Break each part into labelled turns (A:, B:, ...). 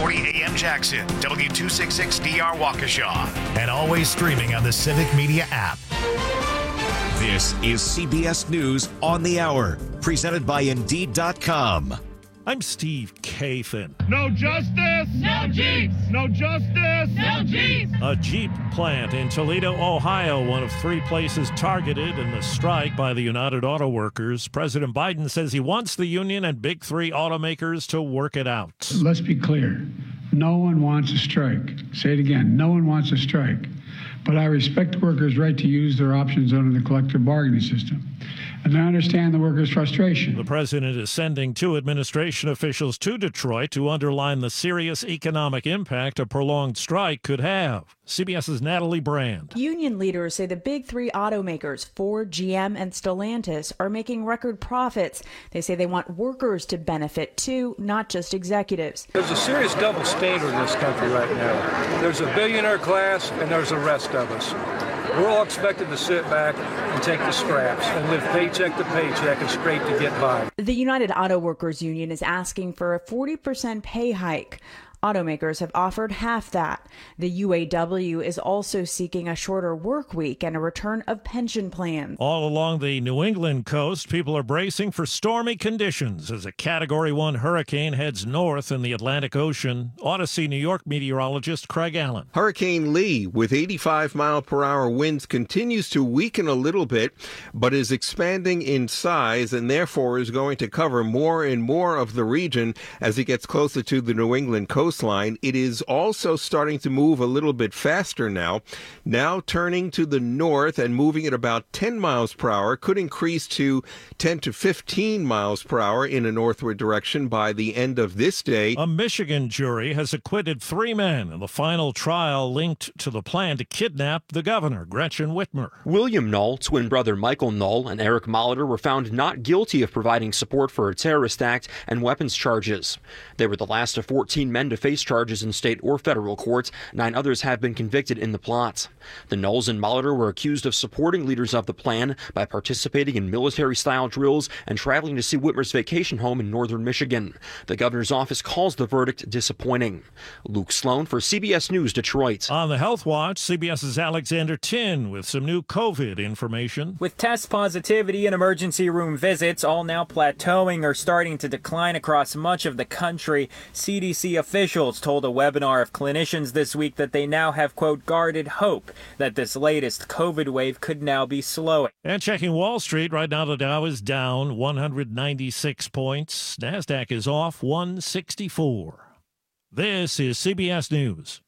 A: 640 AM Jackson, W266DR Waukesha, and always streaming on the Civic Media app. This is CBS News on the Hour, presented by Indeed.com.
B: I'm Steve Kathan.
C: No justice!
D: No Jeeps!
C: No justice!
D: No Jeeps!
B: A Jeep plant in Toledo, Ohio, one of 3 places targeted in the strike by the United Auto Workers. President Biden says he wants the union and Big 3 automakers to work it out.
E: Let's be clear. No one wants a strike. Say it again. No one wants a strike. But I respect workers' right to use their options under the collective bargaining system. And I understand the workers' frustration.
B: The president is sending 2 administration officials to Detroit to underline the serious economic impact a prolonged strike could have. CBS's Natalie Brand.
F: Union leaders say the Big 3 automakers, Ford, GM, and Stellantis, are making record profits. They say they want workers to benefit too, not just executives.
G: There's a serious double standard in this country right now. There's a billionaire class and there's the rest of us. We're all expected to sit back and take the scraps and live paycheck to paycheck and scrape to get by.
F: The United Auto Workers Union is asking for a 40% pay hike. Automakers have offered half that. The UAW is also seeking a shorter work week and a return of pension plans.
B: All along the New England coast, people are bracing for stormy conditions as a Category 1 hurricane heads north in the Atlantic Ocean. Odyssey, New York meteorologist Craig Allen.
H: Hurricane Lee, with 85-mile-per-hour winds, continues to weaken a little bit, but is expanding in size and therefore is going to cover more and more of the region as it gets closer to the New England coastline. It is also starting to move a little bit faster now turning to the north and moving at about 10 miles per hour, could increase to 10 to 15 miles per hour in a northward direction by the end of this day.
B: A Michigan jury has acquitted 3 men in the final trial linked to the plan to kidnap the governor, Gretchen Whitmer.
I: William Knoll, twin brother Michael Knoll, and Eric Molitor were found not guilty of providing support for a terrorist act and weapons charges. They were the last of 14 men to face charges in state or federal courts. 9 others have been convicted in the plots. The Knowles and Molitor were accused of supporting leaders of the plan by participating in military-style drills and traveling to see Whitmer's vacation home in northern Michigan. The governor's office calls the verdict disappointing. Luke Sloan for CBS News, Detroit.
B: On the Health Watch, CBS's Alexander Tin with some new COVID information.
J: With test positivity and emergency room visits all now plateauing or starting to decline across much of the country, CDC officials told a webinar of clinicians this week that they now have, quote, guarded hope that this latest COVID wave could now be slowing.
B: And checking Wall Street, right now the Dow is down 196 points. NASDAQ is off 164. This is CBS News.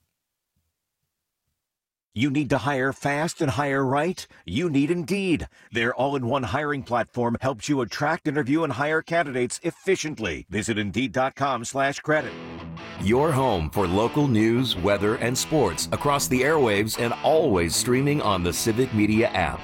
A: You need to hire fast and hire right? You need Indeed. Their all-in-one hiring platform helps you attract, interview, and hire candidates efficiently. Visit Indeed.com/credit.
K: Your home for local news, weather, and sports across the airwaves and always streaming on the Civic Media app.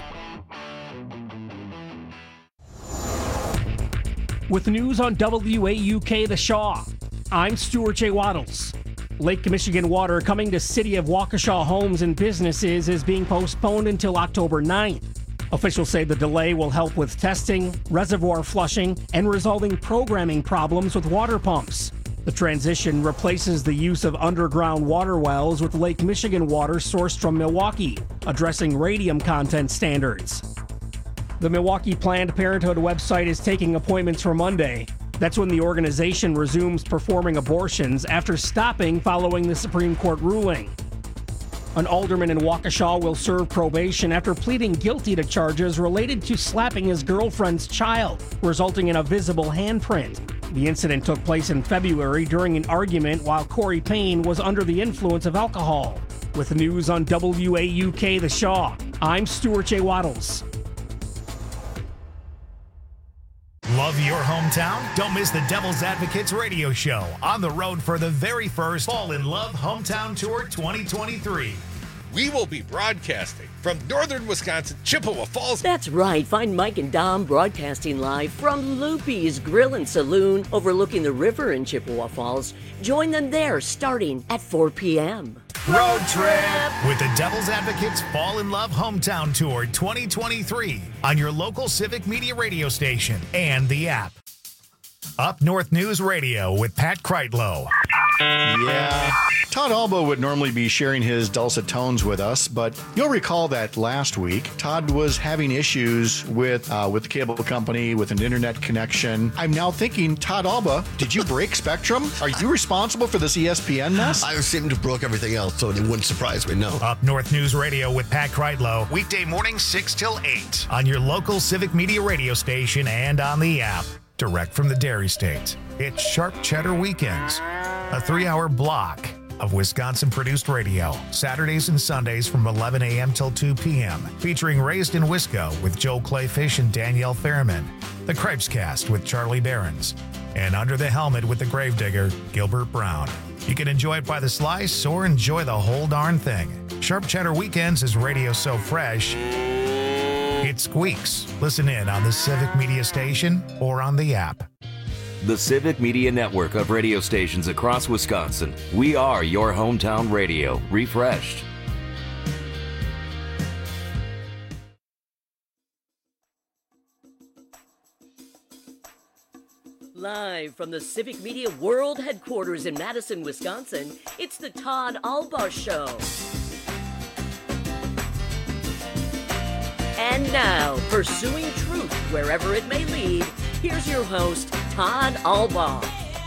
L: With news on WAUK The Shaw, I'm Stuart J. Waddles. Lake Michigan water coming to City of Waukesha homes and businesses is being postponed until October 9th. Officials say the delay will help with testing, reservoir flushing, and resolving programming problems with water pumps. The transition replaces the use of underground water wells with Lake Michigan water sourced from Milwaukee, addressing radium content standards. The Milwaukee Planned Parenthood website is taking appointments for Monday. That's when the organization resumes performing abortions after stopping following the Supreme Court ruling. An alderman in Waukesha will serve probation after pleading guilty to charges related to slapping his girlfriend's child, resulting in a visible handprint. The incident took place in February during an argument while Corey Payne was under the influence of alcohol. With news on WAUK The Shaw, I'm Stuart J. Waddles.
A: Love your hometown? Don't miss the Devil's Advocates radio show on the road for the very first Fall in Love Hometown Tour 2023.
M: We will be broadcasting from northern Wisconsin, Chippewa Falls.
N: That's right. Find Mike and Dom broadcasting live from Loopy's Grill and Saloon overlooking the river in Chippewa Falls. Join them there starting at 4 p.m.
A: Road trip with the Devil's Advocates Fall in Love Hometown Tour 2023 on your local Civic Media radio station and the app. Up North News Radio with Pat Kreitlow.
D: Yeah. Todd Alba would normally be sharing his dulcet tones with us, but you'll recall that last week, Todd was having issues with the cable company, with an internet connection. I'm now thinking, Todd Alba, did you break Spectrum? Are you responsible for this ESPN mess?
O: I seem to have broke everything else, so it wouldn't surprise me, no.
A: Up North News Radio with Pat Kreitlow, weekday mornings 6 till 8 on your local Civic Media radio station and on the app. Direct from the Dairy State. It's Sharp Cheddar Weekends, a 3-hour block of Wisconsin-produced radio, Saturdays and Sundays from 11 a.m. till 2 p.m., featuring Raised in Wisco with Joel Clayfish and Danielle Fairman, The Cripes Cast with Charlie Behrens, and Under the Helmet with the Gravedigger, Gilbert Brown. You can enjoy it by the slice or enjoy the whole darn thing. Sharp Cheddar Weekends is radio so fresh, it squeaks. Listen in on the Civic Media Station or on the app.
K: The Civic Media Network of radio stations across Wisconsin. We are your hometown radio, refreshed.
N: Live from the Civic Media World Headquarters in Madison, Wisconsin, it's the Todd Alba Show. And now, pursuing truth wherever it may lead, here's your host, Todd Alba.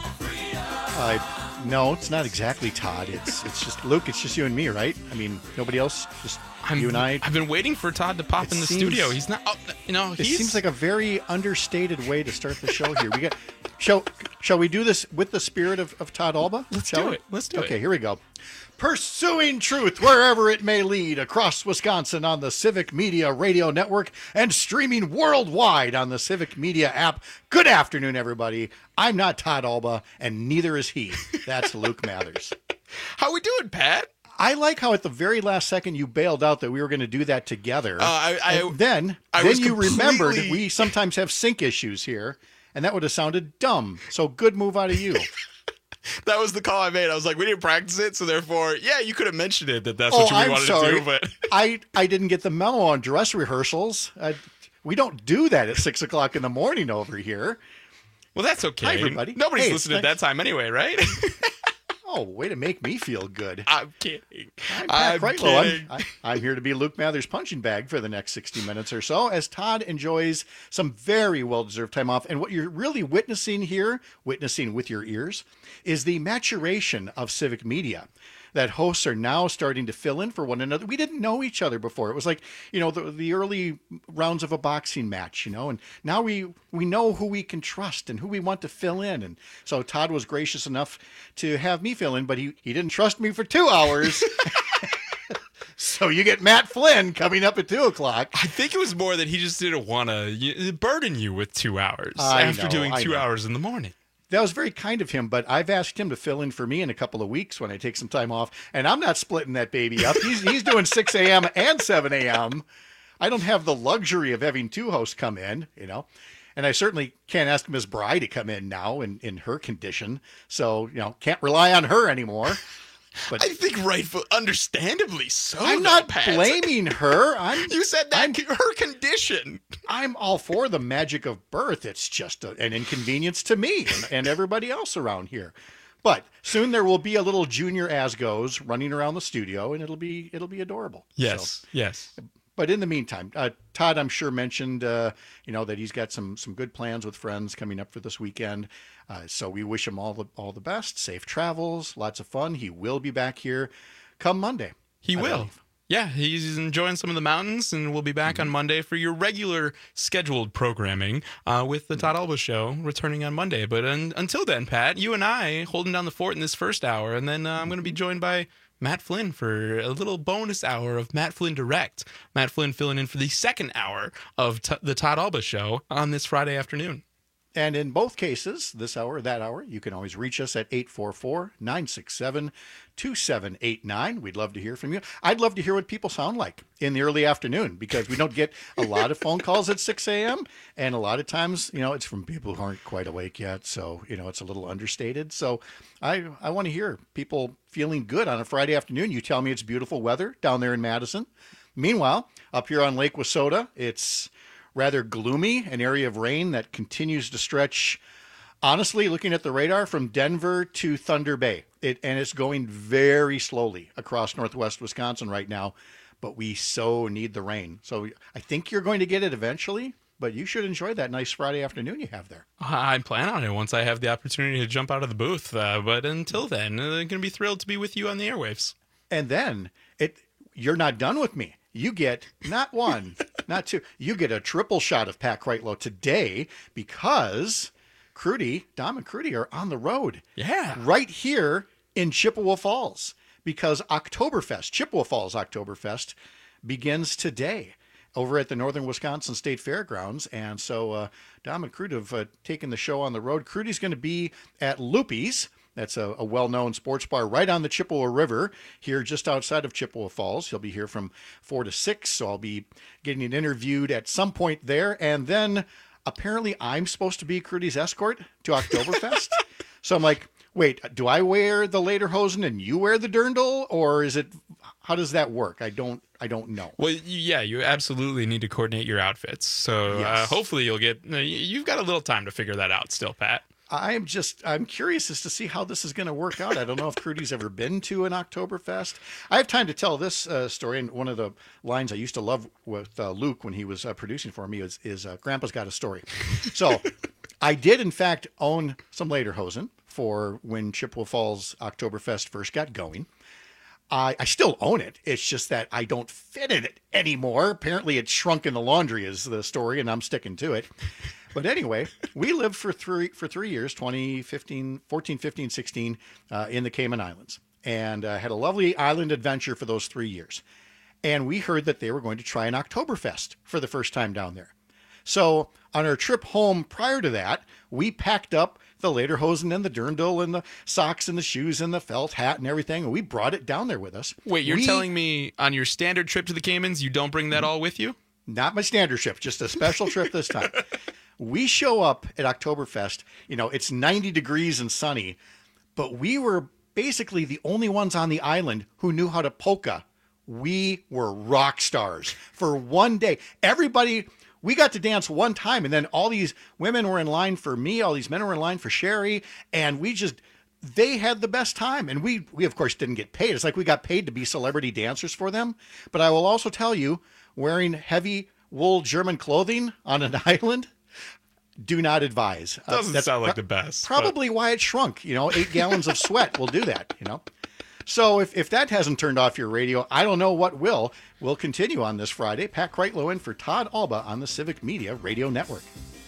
D: No, it's not exactly Todd. It's just Luke. It's just you and me, right? I mean, nobody else. Just you and I.
P: I've been waiting for Todd to pop in the studio. He's not.
D: It seems like a very understated way to start the show here. We got. Shall we do this with the spirit of Todd Alba?
P: Let's do it.
D: Okay, here we go. Pursuing truth wherever it may lead across Wisconsin on the Civic Media Radio Network and streaming worldwide on the Civic Media app. Good afternoon, everybody. I'm not Todd Alba, and neither is he. That's Luke Mathers.
P: How we doing, Pat?
D: I like how at the very last second you bailed out that we were going to do that together. Then you remembered that we sometimes have sync issues here, and that would have sounded dumb. So good move out of you.
P: That was the call I made. I was like, we didn't practice it, so therefore, yeah, you could have mentioned it that's what you wanted to do. But
D: I didn't get the memo on dress rehearsals. We don't do that at 6 o'clock in the morning over here.
P: Well, that's okay.
D: Hi, everybody.
P: Nobody's listening at that time anyway, right?
D: Oh, way to make me feel good.
P: I'm kidding.
D: I'm kidding. I'm here to be Luke Mathers' punching bag for the next 60 minutes or so as Todd enjoys some very well-deserved time off. And what you're really witnessing with your ears, is the maturation of Civic Media. That hosts are now starting to fill in for one another. We didn't know each other before. It was like, the early rounds of a boxing match, and now we know who we can trust and who we want to fill in. And so Todd was gracious enough to have me fill in, but he didn't trust me for 2 hours. So you get Matt Flynn coming up at 2 o'clock.
P: I think it was more that he just didn't want to burden you with 2 hours after doing 2 hours in the morning.
D: That was very kind of him, but I've asked him to fill in for me in a couple of weeks when I take some time off, and I'm not splitting that baby up. He's doing 6 a.m. and 7 a.m. I don't have the luxury of having two hosts come in, and I certainly can't ask Ms. Bry to come in now in her condition, so, can't rely on her anymore. But
P: I think understandably so.
D: I'm not blaming her.
P: You said that her condition.
D: I'm all for the magic of birth. It's just an inconvenience to me and everybody else around here. But soon there will be a little junior Asgos running around the studio, and it'll be adorable.
P: Yes, yes.
D: But in the meantime, Todd, I'm sure, mentioned, that he's got some good plans with friends coming up for this weekend. So we wish him all the best, safe travels, lots of fun. He will be back here come Monday.
P: He will. Yeah, he's enjoying some of the mountains, and we'll be back on Monday for your regular scheduled programming with the Todd Alba Show returning on Monday. But until then, Pat, you and I holding down the fort in this first hour, and then I'm going to be joined by Matt Flynn for a little bonus hour of Matt Flynn Direct. Matt Flynn filling in for the second hour of the Todd Alba Show on this Friday afternoon.
D: And in both cases, this hour or that hour, you can always reach us at 844-967-2789. We'd love to hear from you. I'd love to hear what people sound like in the early afternoon, because we don't get a lot of phone calls at 6 a.m. And a lot of times, it's from people who aren't quite awake yet. So, it's a little understated. So I want to hear people feeling good on a Friday afternoon. You tell me it's beautiful weather down there in Madison. Meanwhile, up here on Lake Wissota, it's rather gloomy, an area of rain that continues to stretch, honestly, looking at the radar, from Denver to Thunder Bay. It's going very slowly across northwest Wisconsin right now, but we so need the rain. So I think you're going to get it eventually, but you should enjoy that nice Friday afternoon you have there.
P: I plan on it once I have the opportunity to jump out of the booth. But until then, I'm going to be thrilled to be with you on the airwaves.
D: And then you're not done with me. You get not one, not two. You get a triple shot of Pat Kreitlow today because Dom and Crudy are on the road.
P: Yeah.
D: Right here in Chippewa Falls, because Chippewa Falls Oktoberfest begins today over at the Northern Wisconsin State Fairgrounds. And so Dom and Crudy have taken the show on the road. Crudy's going to be at Loopy's. That's a well-known sports bar right on the Chippewa River here just outside of Chippewa Falls. He'll be here from 4 to 6, so I'll be getting interviewed at some point there. And then apparently I'm supposed to be Crudy's escort to Oktoberfest. So I'm like, wait, do I wear the lederhosen and you wear the dirndl? Or how does that work? I don't know.
P: Well, yeah, you absolutely need to coordinate your outfits. So
D: Yes.
P: Hopefully you've got a little time to figure that out still, Pat.
D: I'm curious as to see how this is going to work out. I don't know if Crudy's ever been to an Oktoberfest. I have time to tell this story, and one of the lines I used to love with Luke when he was producing for me is Grandpa's got a story. So I did, in fact, own some lederhosen for when Chippewa Falls Oktoberfest first got going. I still own it. It's just that I don't fit in it anymore. Apparently it's shrunk in the laundry is the story, and I'm sticking to it. But anyway, we lived for 3 years, 2015, 14, 15, 16, in the Cayman Islands, and had a lovely island adventure for those 3 years. And we heard that they were going to try an Oktoberfest for the first time down there. So on our trip home prior to that, we packed up the lederhosen and the dirndl and the socks and the shoes and the felt hat and everything, and we brought it down there with us.
P: Wait, you're telling me on your standard trip to the Caymans, you don't bring that all with you?
D: Not my standard trip, just a special trip this time. We show up at Oktoberfest, it's 90 degrees and sunny, but we were basically the only ones on the island who knew how to polka. We were rock stars for one day. Everybody, we got to dance one time, and then all these women were in line for me, all these men were in line for Sherry, and they had the best time. And we of course didn't get paid. It's like we got paid to be celebrity dancers for them. But I will also tell you, wearing heavy wool German clothing on an island, do not advise.
P: Doesn't sound like the best.
D: Probably why it shrunk. 8 gallons of sweat will do that, So if that hasn't turned off your radio, I don't know what will. We'll continue on this Friday. Pat Kreitlow in for Todd Alba on the Civic Media Radio Network.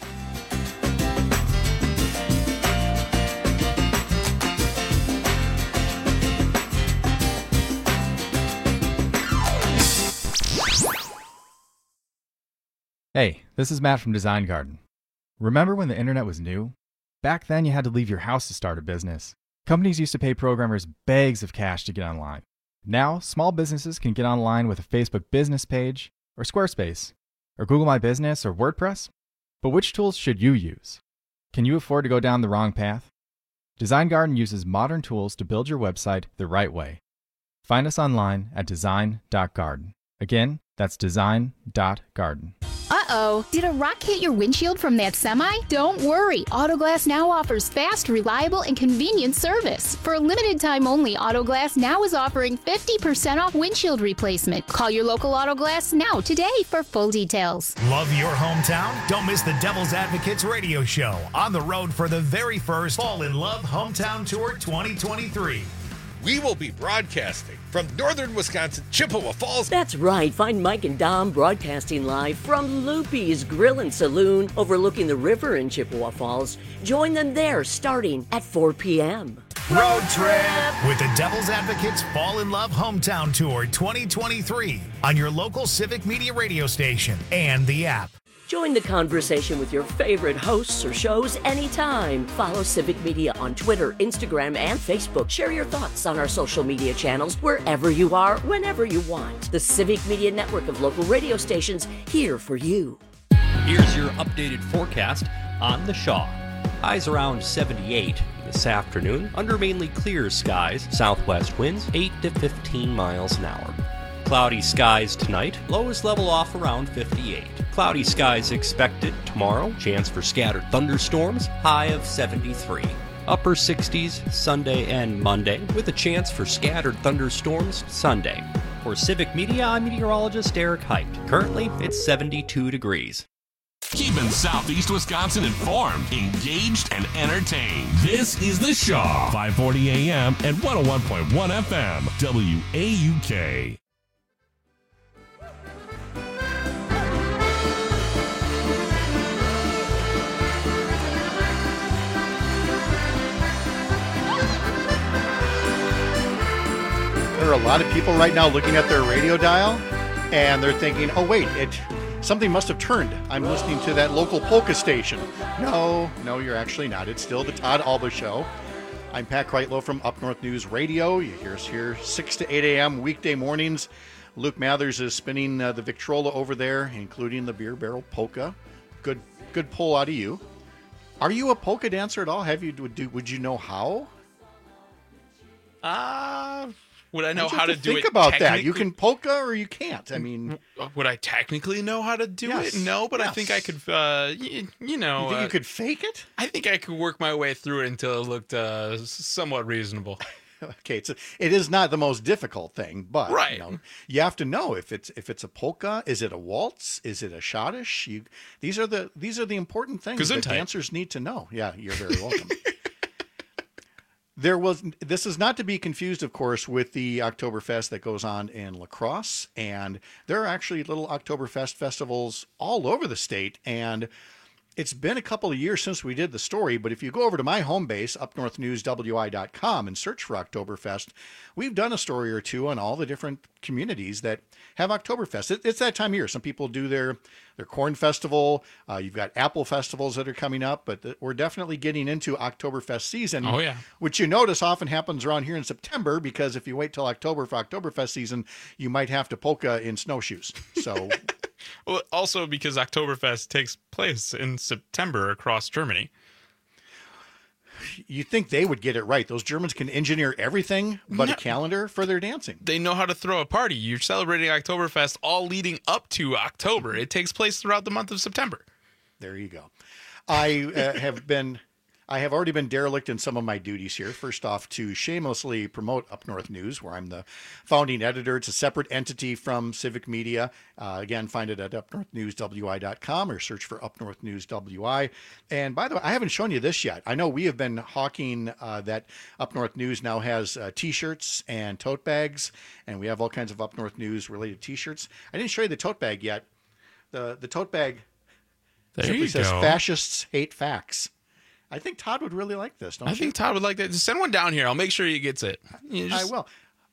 Q: Hey, this is Matt from Design Garden. Remember when the internet was new? Back then, you had to leave your house to start a business. Companies used to pay programmers bags of cash to get online. Now, small businesses can get online with a Facebook business page, or Squarespace, or Google My Business, or WordPress. But which tools should you use? Can you afford to go down the wrong path? Design Garden uses modern tools to build your website the right way. Find us online at design.garden. Again, that's design.garden.
R: Uh-oh, did a rock hit your windshield from that semi? Don't worry, Autoglass Now offers fast, reliable, and convenient service. For a limited time only, Autoglass Now is offering 50% off windshield replacement. Call your local Autoglass Now today for full details.
A: Love your hometown? Don't miss the Devil's Advocates radio show on the road for the very first Fall in Love Hometown Tour 2023.
M: We will be broadcasting from Northern Wisconsin, Chippewa Falls.
N: That's right. Find Mike and Dom broadcasting live from Loopy's Grill and Saloon overlooking the river in Chippewa Falls. Join them there starting at 4 p.m.
A: Road trip with the Devil's Advocates Fall in Love Hometown Tour 2023 on your local Civic Media radio station and the app.
N: Join the conversation with your favorite hosts or shows anytime. Follow Civic Media on Twitter, Instagram, and Facebook. Share your thoughts on our social media channels wherever you are, whenever you want. The Civic Media network of local radio stations here for you.
S: Here's your updated forecast on the Shaw. Highs around 78 this afternoon under mainly clear skies. Southwest winds 8 to 15 miles an hour. Cloudy skies tonight. Lows level off around 58. Cloudy skies expected tomorrow. Chance for scattered thunderstorms. High of 73. Upper 60s Sunday and Monday, with a chance for scattered thunderstorms Sunday. For Civic Media, I'm meteorologist Eric Height. Currently, it's 72 degrees.
T: Keeping Southeast Wisconsin informed, engaged, and entertained. This is The Shaw, 540 AM and 101.1 FM, WAUK.
D: There are a lot of people right now looking at their radio dial, and they're thinking, oh, wait, something must have turned. I'm listening to that local polka station. No, you're actually not. It's still the Todd Alba Show. I'm Pat Kreitlow from Up North News Radio. You hear us here 6 to 8 a.m. weekday mornings. Luke Mathers is spinning the Victrola over there, including the beer barrel polka. Good pull out of you. Are you a polka dancer at all? Would you know how?
P: Would I know how to do it?
D: Think about that. You can polka or you can't. I mean,
P: would I technically know how to do it? No, but I think I could. You think
D: you could fake it?
P: I think I could work my way through it until it looked somewhat reasonable.
D: Okay, it is not the most difficult thing, but
P: right.
D: You have to know if it's a polka, is it a waltz, is it a schottisch? These are the important things that dancers need to know. Yeah, you're very welcome. This is not to be confused, of course, with the Oktoberfest that goes on in La Crosse, and there are actually little Oktoberfest festivals all over the state, and it's been a couple of years since we did the story, but if you go over to my home base, upnorthnewswi.com, and search for Oktoberfest, we've done a story or two on all the different communities that have Oktoberfest. It's that time of year. Some people do their corn festival. You've got apple festivals that are coming up, but we're definitely getting into Oktoberfest season.
P: Oh, yeah.
D: Which you notice often happens around here in September, because if you wait till October for Oktoberfest season, you might have to polka in snowshoes. So...
P: Well, also because Oktoberfest takes place in September across Germany.
D: You think they would get it right. Those Germans can engineer everything but a calendar for their dancing.
P: They know how to throw a party. You're celebrating Oktoberfest all leading up to October. It takes place throughout the month of September.
D: There you go. I have already been derelict in some of my duties here. First off, to shamelessly promote Up North News, where I'm the founding editor. It's a separate entity from Civic Media. Again, find it at upnorthnewswi.com or search for Up North News WI. And by the way, I haven't shown you this yet. I know we have been hawking that Up North News now has T-shirts and tote bags, and we have all kinds of Up North News related T-shirts. I didn't show you the tote bag yet. The tote bag simply says "Fascists Hate Facts." I think Todd would really like this, don't you?
P: I think Todd would like that. Just send one down here. I'll make sure he gets it.
D: I will.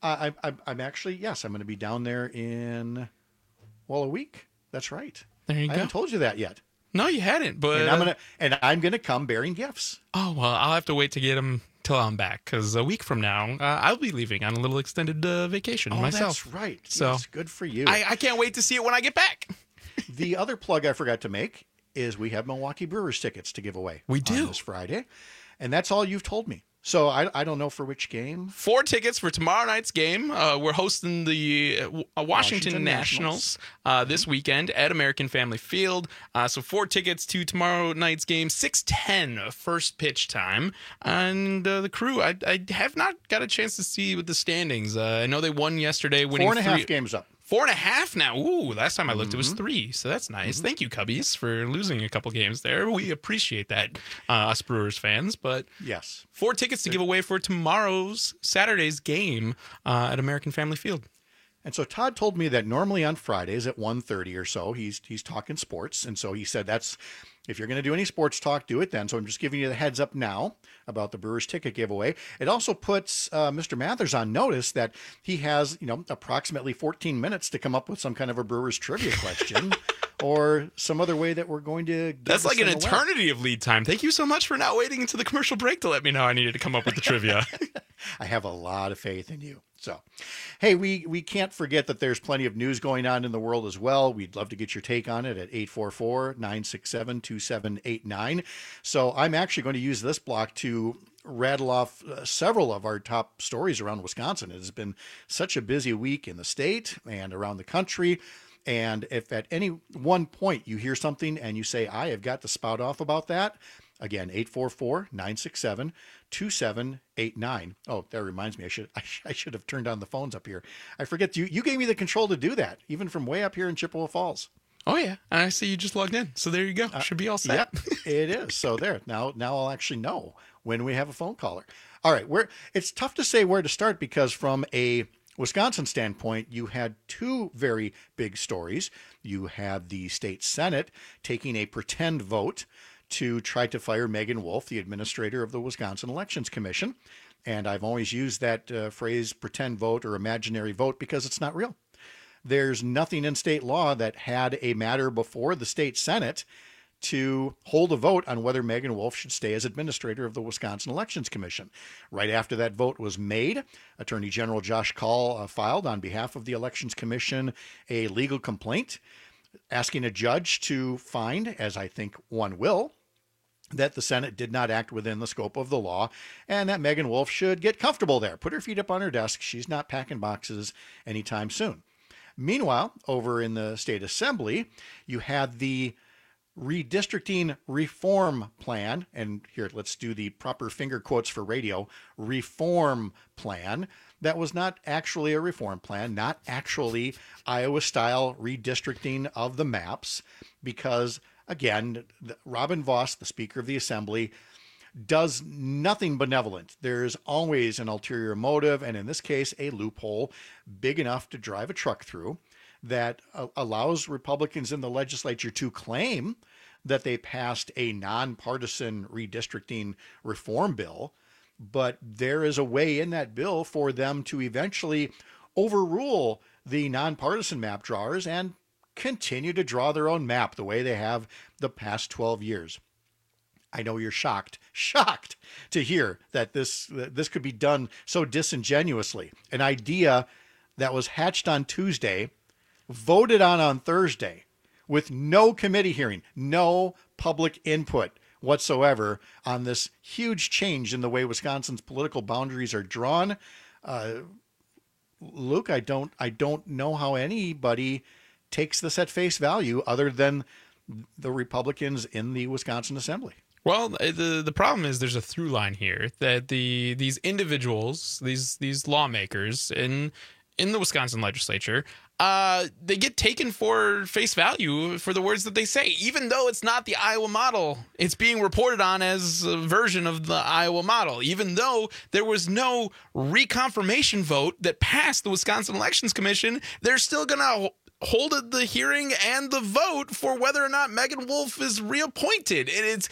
D: I'm actually, yes, I'm going to be down there in, a week. That's right.
P: There you go.
D: I haven't told you that yet.
P: No, you hadn't. But
D: I'm gonna come bearing gifts.
P: Oh, well, I'll have to wait to get them till I'm back, because a week from now, I'll be leaving on a little extended vacation myself.
D: That's right.
P: So
D: yes, good for you.
P: I can't wait to see it when I get back.
D: The other plug I forgot to make is we have Milwaukee Brewers tickets to give away.
P: We do.
D: On this Friday. And that's all you've told me. So I don't know for which game.
P: 4 tickets for tomorrow night's game. We're hosting the Washington Nationals this weekend at American Family Field. So 4 tickets to tomorrow night's game, 6:10 first pitch time. And the Crew, I have not got a chance to see with the standings. I know they won yesterday, winning
D: 4.5 games up.
P: 4.5 now. Ooh, last time I looked, it was 3. So that's nice. Thank you, Cubbies, for losing a couple games there. We appreciate that, us Brewers fans. But
D: yes,
P: 4 tickets to give away for Saturday's game at American Family Field.
D: And so Todd told me that normally on Fridays at 1:30 or so, he's talking sports. And so he said if you're going to do any sports talk, do it then. So I'm just giving you the heads up now about the Brewers ticket giveaway. It also puts Mr. Mathers on notice that he has, approximately 14 minutes to come up with some kind of a Brewers trivia question or some other way that we're going to get
P: That's like an eternity of lead time. Thank you so much for not waiting until the commercial break to let me know I needed to come up with the trivia.
D: I have a lot of faith in you. So, hey, we can't forget that there's plenty of news going on in the world as well. We'd love to get your take on it at 844-967-2789. So I'm actually going to use this block to rattle off several of our top stories around Wisconsin. It has been such a busy week in the state and around the country. And if at any one point you hear something and you say, I have got to spout off about that, Again, 844-967-2789. Oh, that reminds me, I should have turned on the phones up here. I forget, you gave me the control to do that, even from way up here in Chippewa Falls.
P: Oh, yeah. And I see you just logged in. So there you go. Should be all set.
D: Yep, it is. So there. Now I'll actually know when we have a phone caller. All right. It's tough to say where to start because from a Wisconsin standpoint, you had two very big stories. You had the state Senate taking a pretend vote to try to fire Megan Wolf, the administrator of the Wisconsin Elections Commission. And I've always used that phrase pretend vote or imaginary vote because it's not real. There's nothing in state law that had a matter before the state Senate to hold a vote on whether Megan Wolf should stay as administrator of the Wisconsin Elections Commission. Right after that vote was made, Attorney General Josh Kaul filed on behalf of the Elections Commission a legal complaint asking a judge to find, as I think one will, that the Senate did not act within the scope of the law and that Megan Wolf should get comfortable there. Put her feet up on her desk. She's not packing boxes anytime soon. Meanwhile, over in the state assembly, you had the redistricting reform plan, and here, let's do the proper finger quotes for radio, reform plan. That was not actually a reform plan, not actually Iowa-style redistricting of the maps, because, again, Robin Vos, the Speaker of the Assembly, does nothing benevolent. There's always an ulterior motive, and in this case, a loophole big enough to drive a truck through that allows Republicans in the legislature to claim that they passed a nonpartisan redistricting reform bill, but there is a way in that bill for them to eventually overrule the nonpartisan map drawers and continue to draw their own map the way they have the past 12 years. I know you're shocked to hear that this could be done so disingenuously. An idea that was hatched on Tuesday, voted on Thursday, with no committee hearing, no public input whatsoever on this huge change in the way Wisconsin's political boundaries are drawn. Luke, I don't know how anybody takes this at face value other than the Republicans in the Wisconsin Assembly.
P: Well, the problem is there's a through line here that these individuals, these lawmakers in the Wisconsin legislature, they get taken for face value for the words that they say, even though it's not the Iowa model. It's being reported on as a version of the Iowa model, even though there was no reconfirmation vote that passed the Wisconsin Elections Commission. They're still going to hold the hearing and the vote for whether or not Megan Wolf is reappointed. And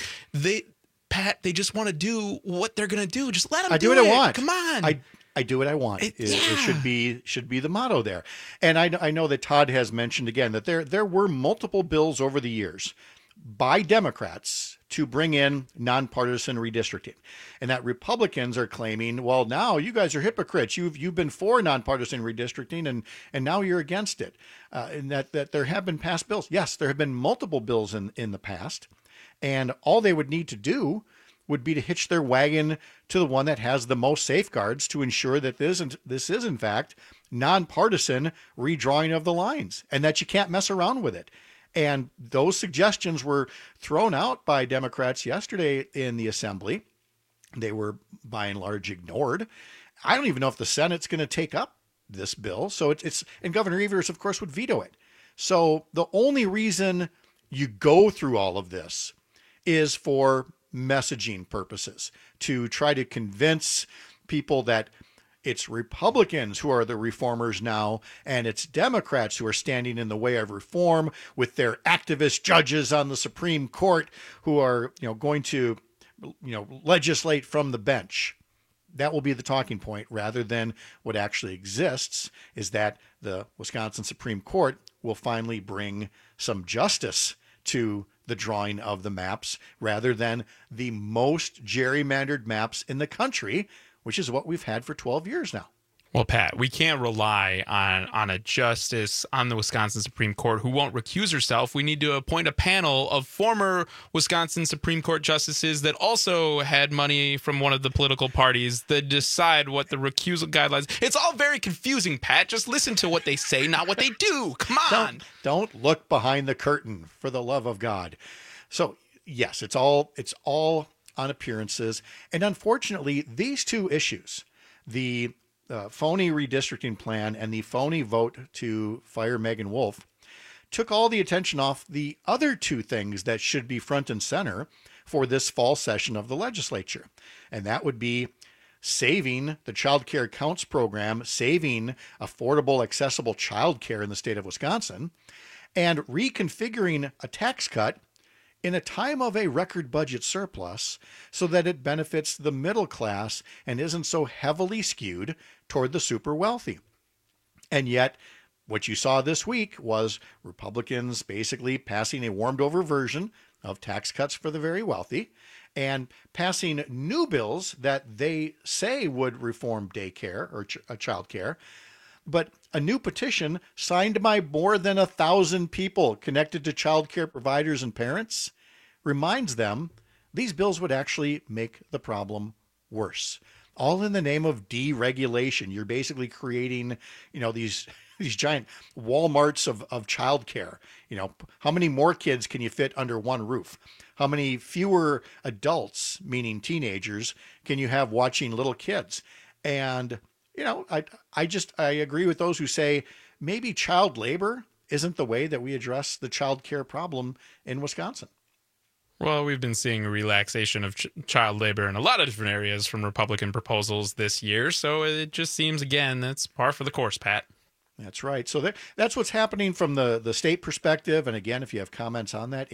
P: they just want to do what they're going to do. Just let them do
D: what
P: it.
D: I want.
P: Come on.
D: I do what I want. It should be the motto there. And I know that Todd has mentioned again that there were multiple bills over the years by Democrats to bring in nonpartisan redistricting, and that Republicans are claiming, well, now you guys are hypocrites. You've been for nonpartisan redistricting, and now you're against it. And that there have been passed bills. Yes, there have been multiple bills in the past, and all they would need to do would be to hitch their wagon to the one that has the most safeguards to ensure that this is in fact nonpartisan redrawing of the lines, and that you can't mess around with it. And those suggestions were thrown out by Democrats yesterday in the Assembly. They were by and large ignored. I don't even know if the Senate's going to take up this bill. So and Governor Evers, of course, would veto it. So the only reason you go through all of this is for messaging purposes, to try to convince people that it's Republicans who are the reformers now, and it's Democrats who are standing in the way of reform with their activist judges on the Supreme Court who are, going to, legislate from the bench. That will be the talking point, rather than what actually exists is that the Wisconsin Supreme Court will finally bring some justice to the drawing of the maps, rather than the most gerrymandered maps in the country, which is what we've had for 12 years now.
P: Well, Pat, we can't rely on a justice on the Wisconsin Supreme Court who won't recuse herself. We need to appoint a panel of former Wisconsin Supreme Court justices that also had money from one of the political parties that decide what the recusal guidelines. It's all very confusing, Pat. Just listen to what they say, not what they do. Come on.
D: Don't look behind the curtain, for the love of God. So yes, it's all on appearances. And unfortunately, these two issues, the phony redistricting plan and the phony vote to fire Megan Wolf, took all the attention off the other two things that should be front and center for this fall session of the legislature. And that would be saving the Child Care Counts program, saving affordable, accessible child care in the state of Wisconsin, and reconfiguring a tax cut in a time of a record budget surplus so that it benefits the middle class and isn't so heavily skewed toward the super wealthy. And yet, what you saw this week was Republicans basically passing a warmed over version of tax cuts for the very wealthy and passing new bills that they say would reform daycare or child care. But a new petition signed by more than 1,000 people connected to child care providers and parents reminds them these bills would actually make the problem worse. All in the name of deregulation. You're basically creating, these giant Walmarts of childcare. How many more kids can you fit under one roof? How many fewer adults, meaning teenagers, can you have watching little kids? And, I agree with those who say maybe child labor isn't the way that we address the child care problem in Wisconsin.
P: Well, we've been seeing a relaxation of child labor in a lot of different areas from Republican proposals this year. So it just seems, again, that's par for the course, Pat.
D: That's right. So that's what's happening from the state perspective. And again, if you have comments on that,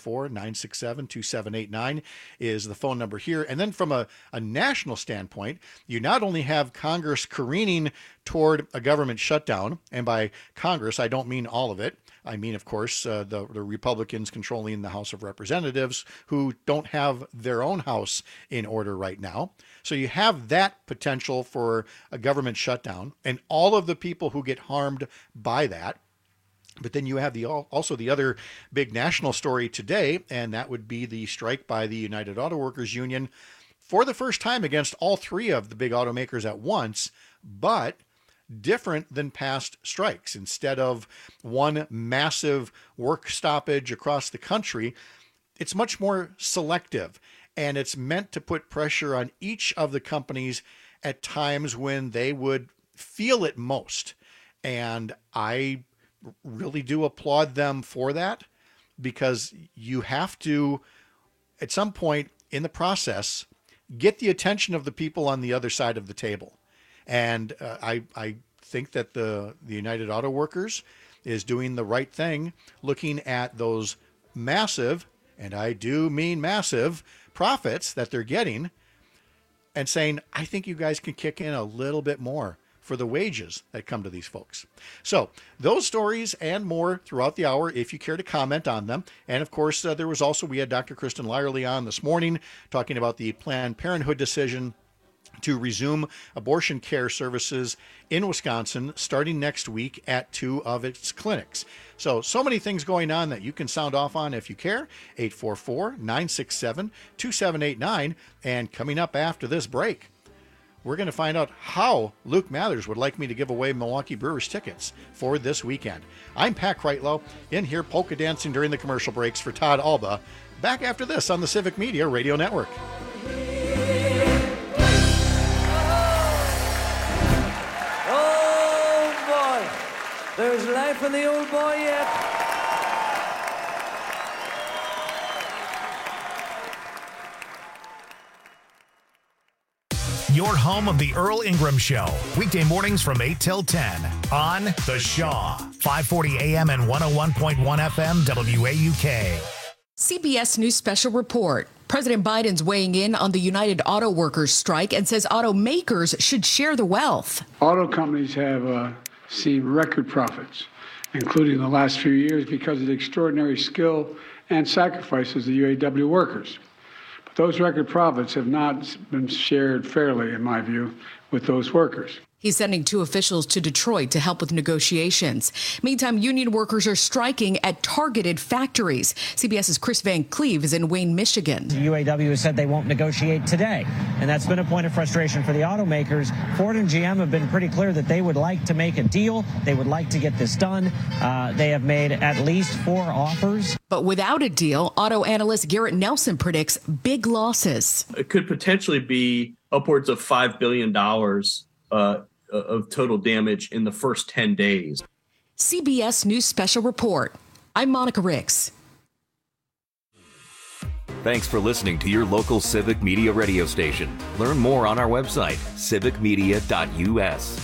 D: 844-967-2789 is the phone number here. And then from a national standpoint, you not only have Congress careening toward a government shutdown, and by Congress, I don't mean all of it. I mean, of course, the Republicans controlling the House of Representatives who don't have their own house in order right now. So you have that potential for a government shutdown and all of the people who get harmed by that. But then you have also the other big national story today, and that would be the strike by the United Auto Workers Union for the first time against all three of the big automakers at once, but different than past strikes. Instead of one massive work stoppage across the country, it's much more selective, and it's meant to put pressure on each of the companies at times when they would feel it most. And I really do applaud them for that, because you have to, at some point in the process, get the attention of the people on the other side of the table. And I think that the United Auto Workers is doing the right thing, looking at those massive, and I do mean massive, profits that they're getting and saying, I think you guys can kick in a little bit more for the wages that come to these folks. So those stories and more throughout the hour, if you care to comment on them. And of course, we had Dr. Kristen Lyerly on this morning talking about the Planned Parenthood decision to resume abortion care services in Wisconsin starting next week at 2 of its clinics. So many things going on that you can sound off on if you care. 844-967-2789. And coming up after this break, we're going to find out how Luke Mathers would like me to give away Milwaukee Brewers tickets for this weekend. I'm Pat Kreitlow, in here polka dancing during the commercial breaks for Todd Alba. Back after this on the Civic Media Radio Network.
U: There's life in the old boy yet.
A: Your home of the Earl Ingram Show. Weekday mornings from 8 till 10 on The Shaw. 540 AM and 101.1 FM WAUK.
V: CBS News Special Report. President Biden's weighing in on the United Auto Workers strike and says automakers should share the wealth.
E: Auto companies have seen record profits, including the last few years, because of the extraordinary skill and sacrifices of the UAW workers. But those record profits have not been shared fairly, in my view, with those workers.
V: He's sending 2 officials to Detroit to help with negotiations. Meantime, union workers are striking at targeted factories. CBS's Chris Van Cleve is in Wayne, Michigan.
C: The UAW has said they won't negotiate today, and that's been a point of frustration for the automakers. Ford and GM have been pretty clear that they would like to make a deal. They would like to get this done. They have made at least 4 offers.
V: But without a deal, auto analyst Garrett Nelson predicts big losses.
G: It could potentially be upwards of $5 billion of total damage in the first 10 days.
V: CBS News Special Report. I'm Monica Ricks.
K: Thanks for listening to your local Civic Media radio station. Learn more on our website, civicmedia.us.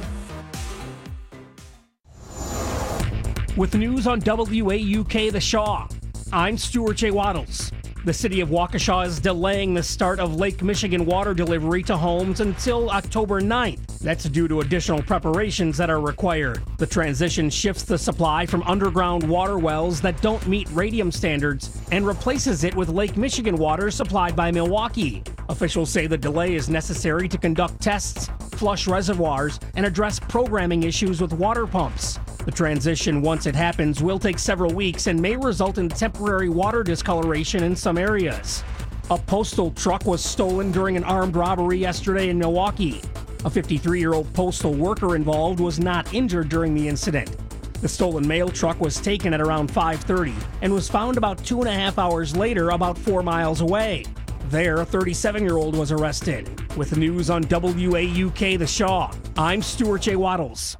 L: With the news on WAUK The Shaw, I'm Stuart J. Waddles. The city of Waukesha is delaying the start of Lake Michigan water delivery to homes until October 9th. That's due to additional preparations that are required. The transition shifts the supply from underground water wells that don't meet radium standards and replaces it with Lake Michigan water supplied by Milwaukee. Officials say the delay is necessary to conduct tests, flush reservoirs, and address programming issues with water pumps. The transition, once it happens, will take several weeks and may result in temporary water discoloration in some areas. A postal truck was stolen during an armed robbery yesterday in Milwaukee. A 53-year-old postal worker involved was not injured during the incident. The stolen mail truck was taken at around 5:30 and was found about 2.5 hours later about 4 miles away. There, a 37-year-old was arrested. With the news on WAUK The Shaw, I'm Stuart J. Waddles.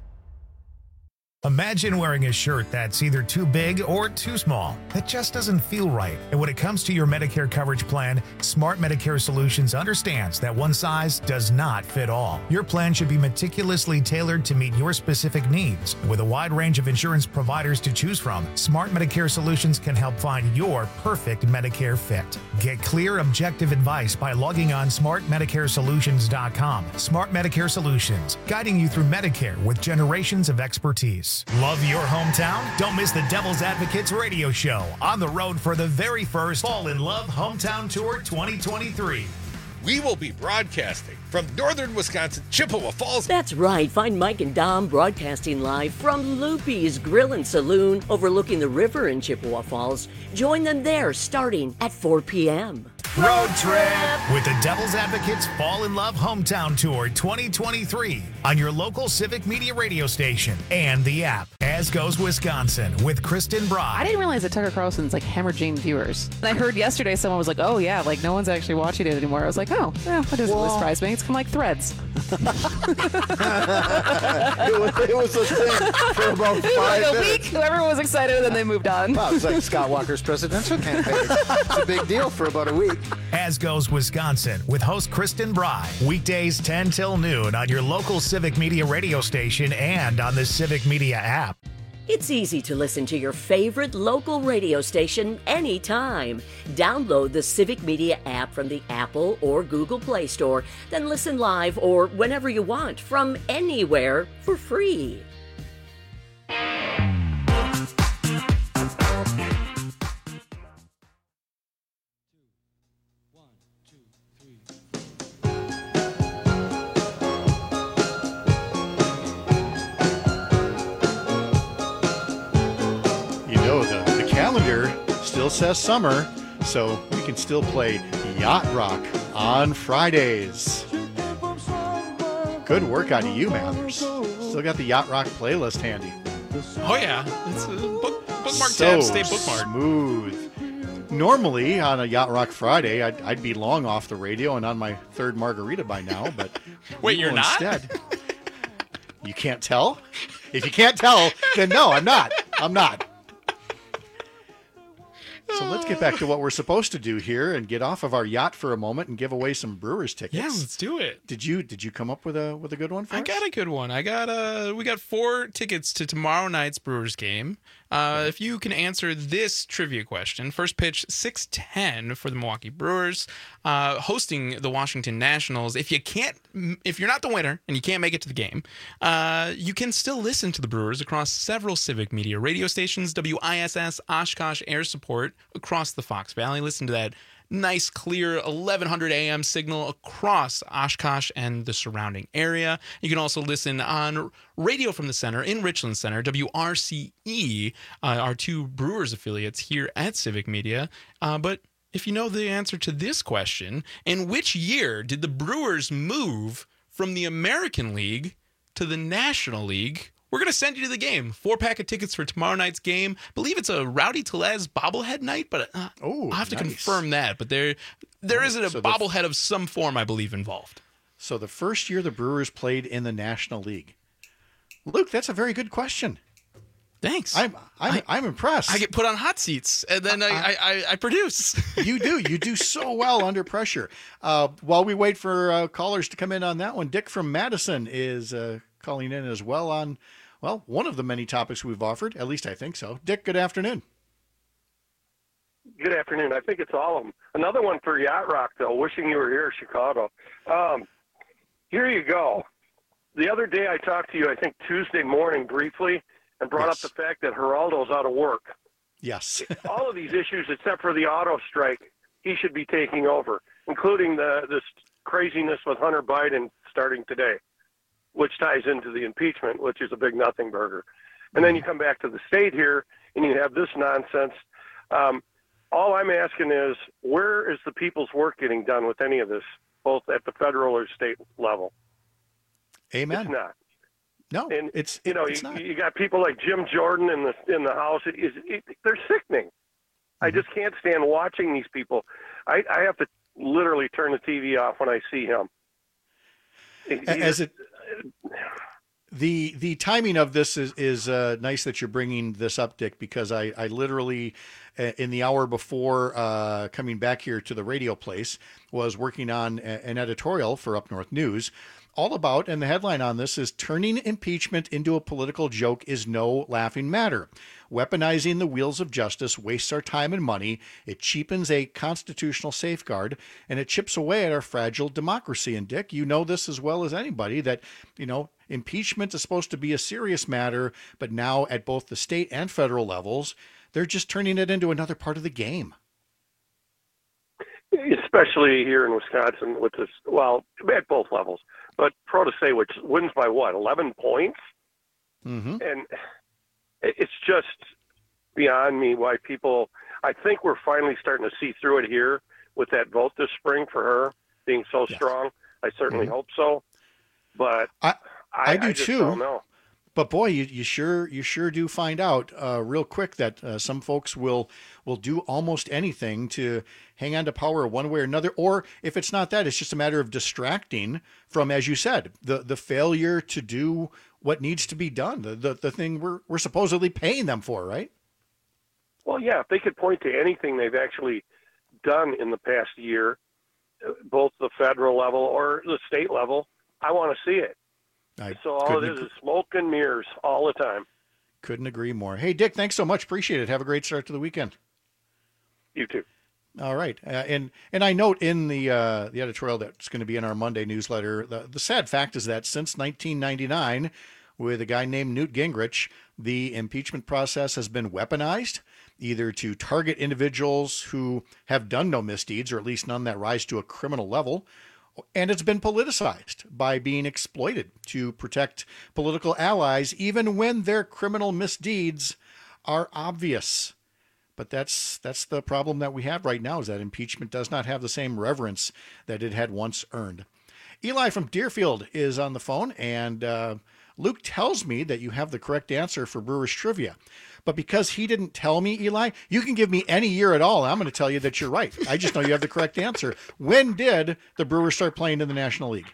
A: Imagine wearing a shirt that's either too big or too small. It just doesn't feel right. And when it comes to your Medicare coverage plan, Smart Medicare Solutions understands that one size does not fit all. Your plan should be meticulously tailored to meet your specific needs. With a wide range of insurance providers to choose from, Smart Medicare Solutions can help find your perfect Medicare fit. Get clear, objective advice by logging on smartmedicaresolutions.com. Smart Medicare Solutions, guiding you through Medicare with generations of expertise. Love your hometown? Don't miss the Devil's Advocates radio show on the road for the very first Fall in Love Hometown Tour 2023.
M: We will be broadcasting from northern Wisconsin, Chippewa Falls.
N: That's right. Find Mike and Dom broadcasting live from Loopy's Grill and Saloon overlooking the river in Chippewa Falls. Join them there starting at 4 p.m.
A: Road trip with the Devil's Advocates Fall in Love Hometown Tour 2023 on your local Civic Media radio station and the app. As Goes Wisconsin with Kristen Bride.
W: I didn't realize that Tucker Carlson's like hemorrhaging viewers. And I heard yesterday someone was like, oh yeah, like no one's actually watching it anymore. I was like, oh, yeah, that doesn't really surprise me. It's kind of like Threads.
X: it was a thing for about 5
W: like a
X: minutes.
W: week. Everyone was excited and then they moved on.
X: Wow, it's like Scott Walker's presidential campaign. It's a big deal for about a week.
A: As Goes Wisconsin with host Kristen Bride. Weekdays 10 till noon on your local Civic Media radio station and on the Civic Media app.
N: It's easy to listen to your favorite local radio station anytime. Download the Civic Media app from the Apple or Google Play Store, then listen live or whenever you want from anywhere for free.
D: Still says summer, so we can still play Yacht Rock on Fridays. Good work out of you, Mathers. Still got the Yacht Rock playlist handy.
P: Oh yeah, it's a bookmark
D: so
P: tab. Stay bookmarked.
D: Smooth. Normally on a Yacht Rock Friday, I'd be long off the radio and on my third margarita by now, but
P: wait, you're not?
D: Instead. You can't tell? If you can't tell, then no, I'm not. I'm not. So let's get back to what we're supposed to do here and get off of our yacht for a moment and give away some Brewers tickets.
P: Yeah, let's do it.
D: Did you come up with a good one for us?
P: I got a good one. We got 4 tickets to tomorrow night's Brewers game. If you can answer this trivia question, first pitch 6:10 for the Milwaukee Brewers, hosting the Washington Nationals. If you're not the winner and you can't make it to the game, you can still listen to the Brewers across several Civic Media radio stations, WISS, Oshkosh Air Support across the Fox Valley. Listen to that nice, clear 1100 AM signal across Oshkosh and the surrounding area. You can also listen on radio from the center in Richland Center, WRCE, our two Brewers affiliates here at Civic Media. But if you know the answer to this question, in which year did the Brewers move from the American League to the National League? We're going to send you to the game. 4-pack of tickets for tomorrow night's game. I believe it's a Rowdy Tellez bobblehead night, but I'll have to confirm that. But there isn't a bobblehead of some form, I believe, involved.
D: So the first year the Brewers played in the National League. Luke, that's a very good question.
P: Thanks.
D: I'm impressed.
P: I get put on hot seats, and then I produce.
D: You do so well under pressure. While we wait for callers to come in on that one, Dick from Madison is calling in as well on, one of the many topics we've offered. At least I think so. Dick, good afternoon.
F: Good afternoon. I think it's all of them. Another one for Yacht Rock, though. Wishing you were here, Chicago. Here you go. The other day I talked to you, I think Tuesday morning briefly, and brought up the fact that Geraldo's out of work.
D: Yes.
F: All of these issues, except for the auto strike, he should be taking over, including this craziness with Hunter Biden starting today, which ties into the impeachment, which is a big nothing burger. And then you come back to the state here, and you have this nonsense. All I'm asking is, where is the people's work getting done with any of this, both at the federal or state level?
D: Amen.
F: It's not.
D: No,
F: and
D: it's not.
F: You got people like Jim Jordan in the House. They're sickening. Mm-hmm. I just can't stand watching these people. I have to literally turn the TV off when I see him.
D: The timing of this is nice that you're bringing this up, Dick, because I literally in the hour before coming back here to the radio place was working on an editorial for Up North News. All about, and the headline on this is, turning impeachment into a political joke is no laughing matter. Weaponizing the wheels of justice wastes our time and money. It cheapens a constitutional safeguard, and it chips away at our fragile democracy. And Dick, you know this as well as anybody that, impeachment is supposed to be a serious matter, but now at both the state and federal levels, they're just turning it into another part of the game.
F: Especially here in Wisconsin with this, at both levels. But Pro to say, which wins by 11 points?
D: Mm-hmm.
F: And it's just beyond me why people, I think we're finally starting to see through it here with that vote this spring for her being so strong. I certainly hope so. But I do just too. Don't know.
D: But boy, you sure do find out real quick that some folks will do almost anything to hang on to power one way or another. Or if it's not that, it's just a matter of distracting from, as you said, the failure to do what needs to be done, the thing we're supposedly paying them for, right?
F: Well, yeah, if they could point to anything they've actually done in the past year, both the federal level or the state level, I want to see it. So all it is smoke and mirrors all the time.
D: Couldn't agree more. Hey, Dick, thanks so much. Appreciate it. Have a great start to the weekend.
F: You too.
D: All right. And I note in the editorial that's going to be in our Monday newsletter, the sad fact is that since 1999, with a guy named Newt Gingrich, the impeachment process has been weaponized, either to target individuals who have done no misdeeds, or at least none that rise to a criminal level, and it's been politicized by being exploited to protect political allies, even when their criminal misdeeds are obvious. But that's the problem that we have right now, is that impeachment does not have the same reverence that it had once earned. Eli from Deerfield is on the phone, and Luke tells me that you have the correct answer for Brewers trivia. But because he didn't tell me, Eli, you can give me any year at all, and I'm going to tell you that you're right. I just know you have the correct answer. When did the Brewers start playing in the National League?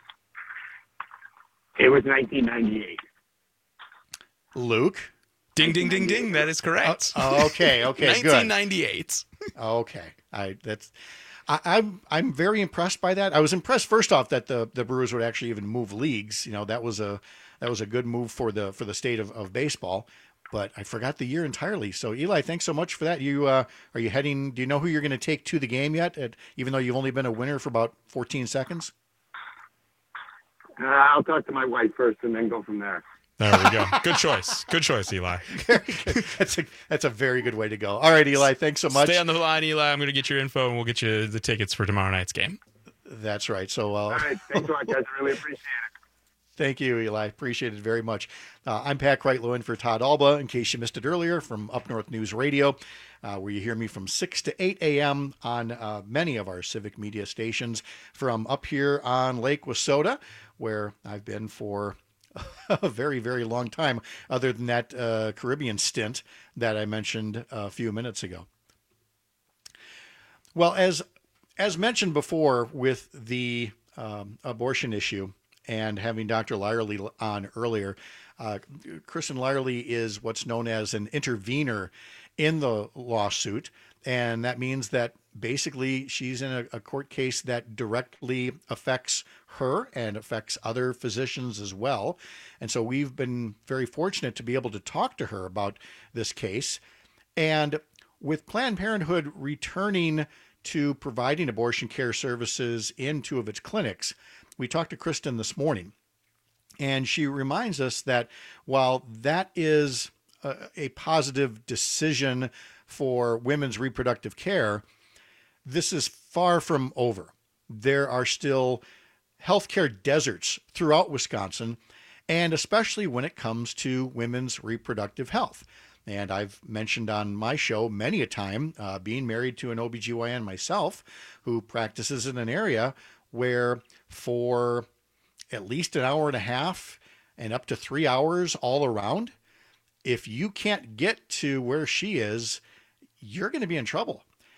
H: It was 1998.
D: Luke?
P: Ding, ding, ding, ding. That is correct.
D: Okay,
P: 1998.
D: Good. Okay. I'm very impressed by that. I was impressed, first off, that the Brewers would actually even move leagues. That was a good move for the state of baseball. But I forgot the year entirely. So, Eli, thanks so much for that. Are you heading? Do you know who you're going to take to the game yet? Even though you've only been a winner for about 14 seconds.
H: I'll talk to my wife first and then go from there.
P: There we go. Good choice. Good choice, Eli.
D: That's a very good way to go. All right, Eli, thanks so much.
P: Stay on the line, Eli. I'm going to get your info, and we'll get you the tickets for tomorrow night's game.
D: That's right. So,
H: all right, thanks a lot, guys. I really appreciate it.
D: Thank you, Eli. Appreciate it very much. I'm Pat Kreitlow in for Todd Alba, in case you missed it earlier, from Up North News Radio, where you hear me from 6 to 8 a.m. on many of our civic media stations from up here on Lake Wissota, where I've been for a very, very long time, other than that Caribbean stint that I mentioned a few minutes ago. Well, as mentioned before with the abortion issue and having Dr. Lyerly on earlier, Kristen Lyerly is what's known as an intervener in the lawsuit, and that means that basically she's in a court case that directly affects her and affects other physicians as well. And so we've been very fortunate to be able to talk to her about this case. And with Planned Parenthood returning to providing abortion care services in 2 of its clinics, we talked to Kristen this morning, and she reminds us that while that is a positive decision for women's reproductive care, this is far from over. There are still healthcare deserts throughout Wisconsin, and especially when it comes to women's reproductive health. And I've mentioned on my show many a time, being married to an OBGYN myself, who practices in an area where for at least an hour and a half and up to 3 hours all around, if you can't get to where she is, you're going to be in trouble.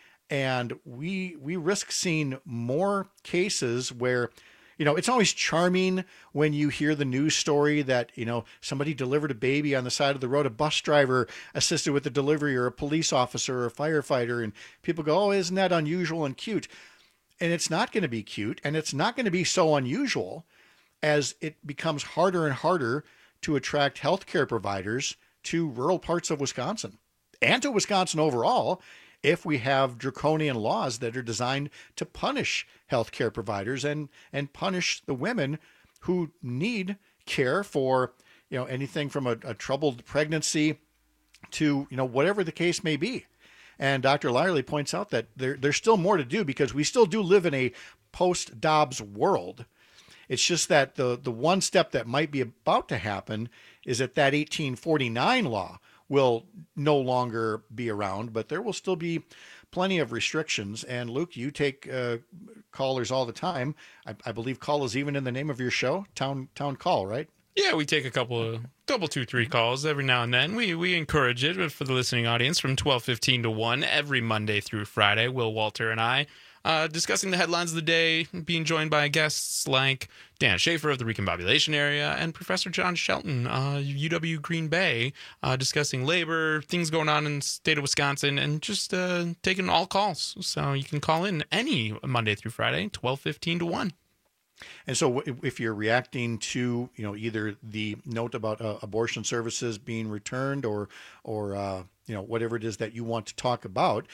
D: And we risk seeing more cases where, it's always charming when you hear the news story that, somebody delivered a baby on the side of the road, a bus driver assisted with the delivery, or a police officer or a firefighter, and people go, oh, isn't that unusual and cute? And it's not going to be cute, and it's not going to be so unusual as it becomes harder and harder to attract healthcare providers to rural parts of Wisconsin and to Wisconsin overall, if we have draconian laws that are designed to punish healthcare providers and punish the women who need care for, anything from a troubled pregnancy to, whatever the case may be. And Dr. Lyerly points out that there's still more to do, because we still do live in a post-Dobbs world. It's just that the one step that might be about to happen is that 1849 law will no longer be around, but there will still be plenty of restrictions. And Luke, you take callers all the time. I believe call is even in the name of your show, Town Call, right?
P: Yeah, we take a couple, 2, 3 calls every now and then. We encourage it for the listening audience from 12:15 to 1 every Monday through Friday. Will Walter and I discussing the headlines of the day, being joined by guests like Dan Schaefer of the Recombobulation Area and Professor John Shelton, UW Green Bay, discussing labor, things going on in the state of Wisconsin, and just taking all calls. So you can call in any Monday through Friday, 12:15 to 1.
D: And so if you're reacting to, either the note about abortion services being returned or whatever it is that you want to talk about,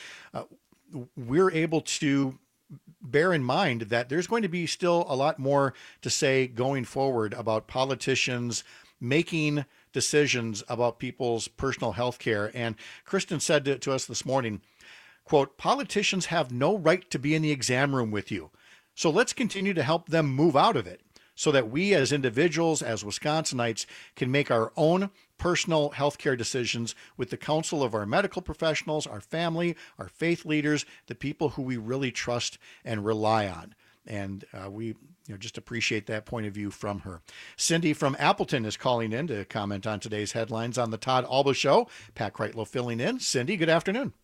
D: we're able to bear in mind that there's going to be still a lot more to say going forward about politicians making decisions about people's personal health care. And Kristen said to us this morning, quote, "Politicians have no right to be in the exam room with you. So let's continue to help them move out of it so that we as individuals, as Wisconsinites, can make our own personal healthcare decisions with the counsel of our medical professionals, our family, our faith leaders, the people who we really trust and rely on." And we just appreciate that point of view from her. Cindy from Appleton is calling in to comment on today's headlines on the Todd Alba Show. Pat Kreitlow filling in. Cindy, good afternoon.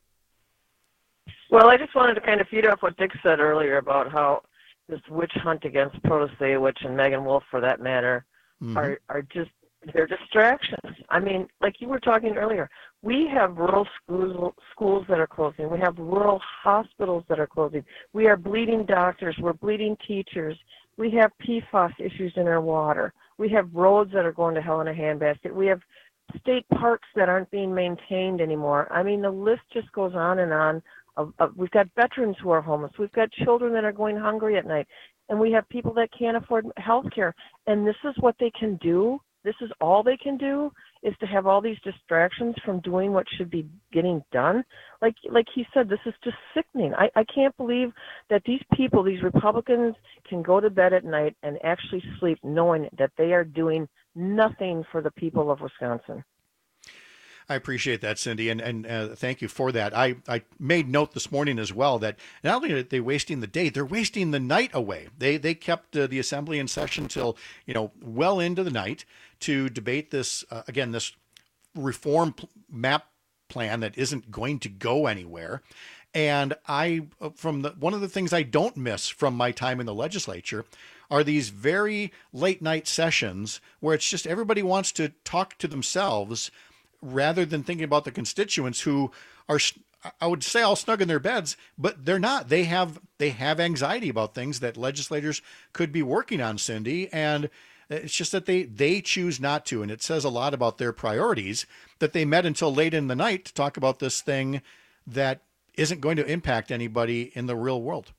B: Well, I just wanted to kind of feed off what Dick said earlier about how this witch hunt against Protosewich and Megan Wolf, for that matter, are just, they're distractions. I mean, like you were talking earlier, we have rural schools that are closing. We have rural hospitals that are closing. We are bleeding doctors. We're bleeding teachers. We have PFAS issues in our water. We have roads that are going to hell in a handbasket. We have state parks that aren't being maintained anymore. I mean, the list just goes on and on. We've got veterans who are homeless. We've got children that are going hungry at night. and we have people that can't afford health care. And this is what they can do. This is all they can do, is to have all these distractions from doing what should be getting done. Like he said, this is just sickening. I can't believe that these people, these Republicans, can go to bed at night and actually sleep knowing that they are doing nothing for the people of Wisconsin.
D: I appreciate that, Cindy, and thank you for that. I made note this morning as well that not only are they wasting the day, they're wasting the night away. They kept the assembly in session till well into the night to debate this this reform map plan that isn't going to go anywhere. And one of the things I don't miss from my time in the legislature are these very late night sessions where it's just everybody wants to talk to themselves rather than thinking about the constituents who are, I would say, all snug in their beds, but they're not. They have anxiety about things that legislators could be working on, Cindy, and it's just that they choose not to. And it says a lot about their priorities that they met until late in the night to talk about this thing that isn't going to impact anybody in the real world.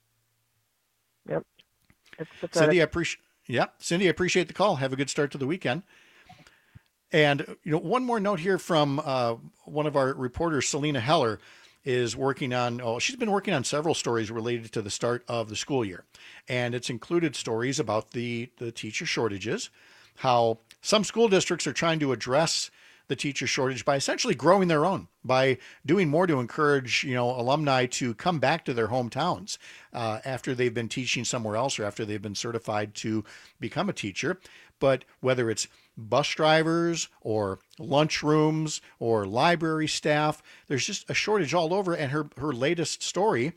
B: Yep. It's
D: pathetic. Cindy, I appreciate the call. Have a good start to the weekend. And one more note here from one of our reporters, Selena Heller, is working on. She's been working on several stories related to the start of the school year, and it's included stories about the teacher shortages, how some school districts are trying to address the teacher shortage by essentially growing their own, by doing more to encourage alumni to come back to their hometowns after they've been teaching somewhere else or after they've been certified to become a teacher. But whether it's bus drivers or lunchrooms or library staff, there's just a shortage all over. And her latest story,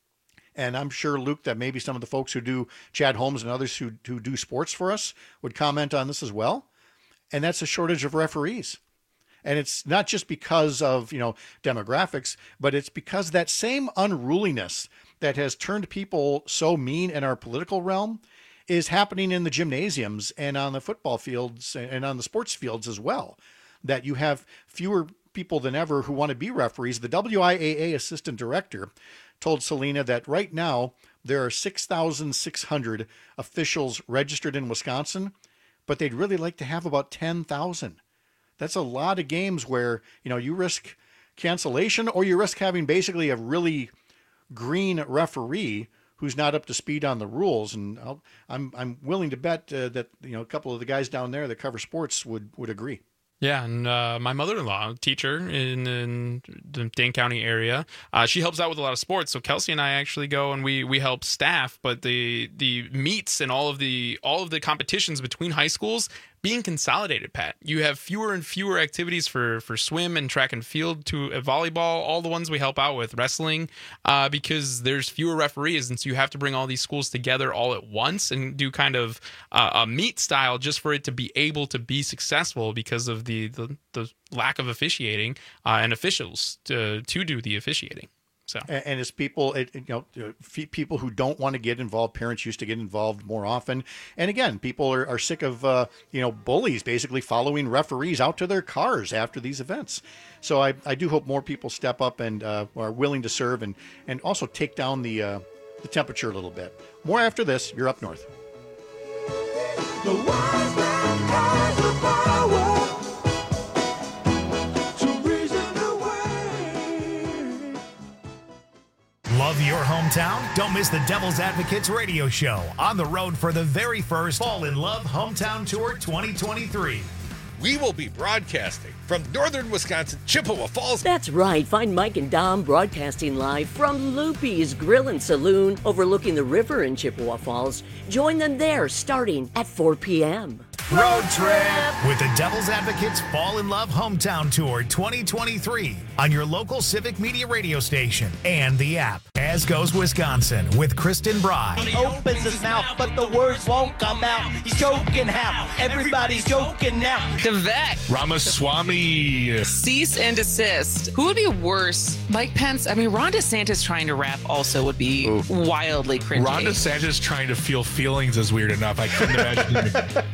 D: and I'm sure, Luke, that maybe some of the folks who do, Chad Holmes and others who do sports for us, would comment on this as well. And that's a shortage of referees. And it's not just because of, demographics, but it's because that same unruliness that has turned people so mean in our political realm is happening in the gymnasiums and on the football fields and on the sports fields as well, that you have fewer people than ever who want to be referees. The WIAA assistant director told Selena that right now there are 6,600 officials registered in Wisconsin, but they'd really like to have about 10,000. That's a lot of games where, you risk cancellation or you risk having basically a really green referee who's not up to speed on the rules. And I'm willing to bet that a couple of the guys down there that cover sports would agree.
P: Yeah, and my mother-in-law, teacher in the Dane County area, she helps out with a lot of sports. So Kelsey and I actually go and we help staff. But the meets and all of the competitions between high schools being consolidated, Pat. You have fewer and fewer activities for swim and track and field, to volleyball, all the ones we help out with, wrestling, because there's fewer referees. And so you have to bring all these schools together all at once and do kind of a meet style just for it to be able to be successful because of the lack of officiating and officials to do the officiating. So,
D: and as people, people who don't want to get involved, parents used to get involved more often. And again, people are sick of, bullies basically following referees out to their cars after these events. So I do hope more people step up and are willing to serve and also take down the temperature a little bit. More after this. You're Up North.
I: The wise man has the power.
A: Love your hometown? Don't miss the Devil's Advocates radio show on the road for the very first Fall in Love Hometown Tour 2023.
M: We will be broadcasting from northern Wisconsin, Chippewa Falls.
N: That's right. Find Mike and Dom broadcasting live from Loopy's Grill and Saloon overlooking the river in Chippewa Falls. Join them there starting at 4 p.m.
A: Road trip with the Devil's Advocates Fall in Love Hometown Tour 2023 on your local Civic Media radio station and the app. As Goes Wisconsin with Kristen Bry.
I: He opens his mouth, but the words won't come out. He's joking how? Everybody's joking now.
J: The vet.
T: Ramaswamy.
J: Cease and desist. Who would be worse? Mike Pence? I mean, Ron DeSantis trying to rap also would be wildly cringy.
T: Ron DeSantis trying to feel feelings is weird enough. I couldn't imagine him rap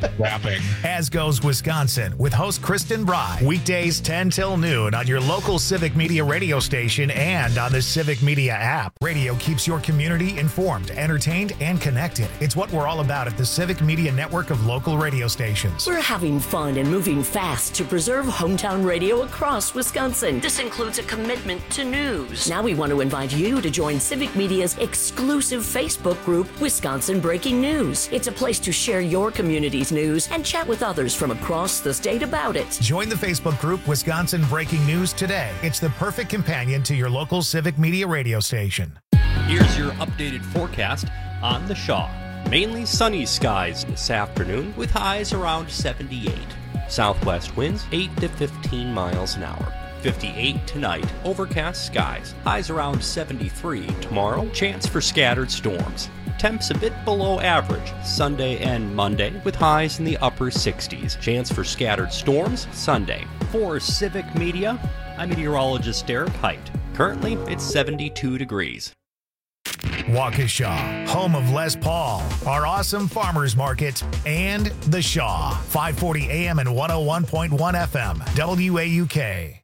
A: topic. As Goes Wisconsin with host Kristen Bry. Weekdays 10 till noon on your local Civic Media radio station and on the Civic Media app. Radio keeps your community informed, entertained, and connected. It's what we're all about at the Civic Media network of local radio stations.
N: We're having fun and moving fast to preserve hometown radio across Wisconsin. This includes a commitment to news. Now we want to invite you to join Civic Media's exclusive Facebook group, Wisconsin Breaking News. It's a place to share your community's news and chat with others from across the state about it.
A: Join the Facebook group Wisconsin Breaking News today. It's the perfect companion to your local Civic Media radio station.
O: Here's your updated forecast on the Shaw. Mainly sunny skies this afternoon with highs around 78. Southwest winds 8 to 15 miles an hour. 58 tonight, overcast skies. Highs around 73 tomorrow. Chance for scattered storms. Temps a bit below average Sunday and Monday with highs in the upper 60s. Chance for scattered storms Sunday. For Civic Media, I'm meteorologist Derek Height. Currently, it's 72 degrees.
A: Waukesha, home of Les Paul, our awesome farmers market, and The Shaw, 540 AM and 101.1 FM, WAUK.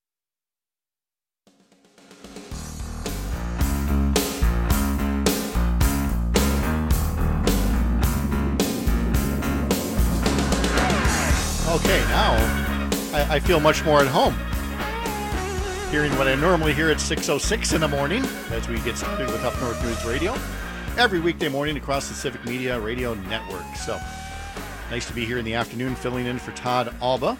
D: Okay, now I feel much more at home. Hearing what I normally hear at 6:06 in the morning as we get started with Up North News Radio every weekday morning across the Civic Media Radio Network. So nice to be here in the afternoon filling in for Todd Alba.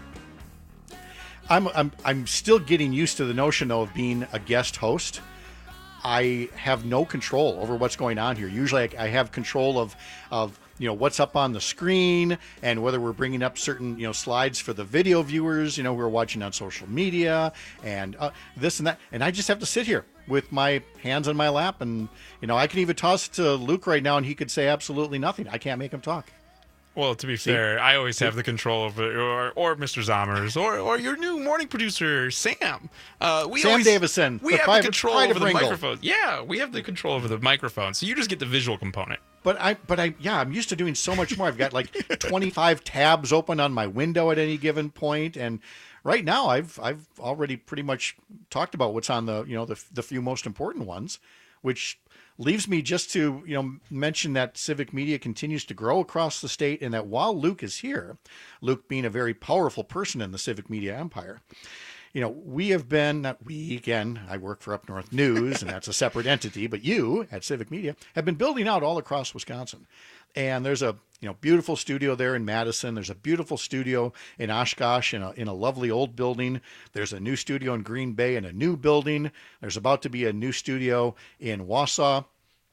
D: I'm still getting used to the notion though of being a guest host. I have no control over what's going on here. Usually I have control of what's up on the screen and whether we're bringing up certain slides for the video viewers who are watching on social media and this and that, and I just have to sit here with my hands on my lap, and I can even toss it to Luke right now and he could say absolutely nothing. I can't make him talk.
P: Well, to be fair, I always have the control over, or Mr. Zommers, or your new morning producer, Sam.
D: Sam Davison.
P: We have the control over the microphone. Yeah, we have the control over the microphone, so you just get the visual component.
D: But I'm used to doing so much more. I've got like 25 tabs open on my window at any given point, and right now I've already pretty much talked about what's on the few most important ones, which leaves me just to mention that Civic Media continues to grow across the state, and that while Luke is here, Luke being a very powerful person in the Civic Media empire, we have been, not we again, I work for Up North News, and that's a separate entity, but you at Civic Media have been building out all across Wisconsin. And there's a beautiful studio there in Madison. There's a beautiful studio in Oshkosh in a lovely old building. There's a new studio in Green Bay in a new building. There's about to be a new studio in Wausau.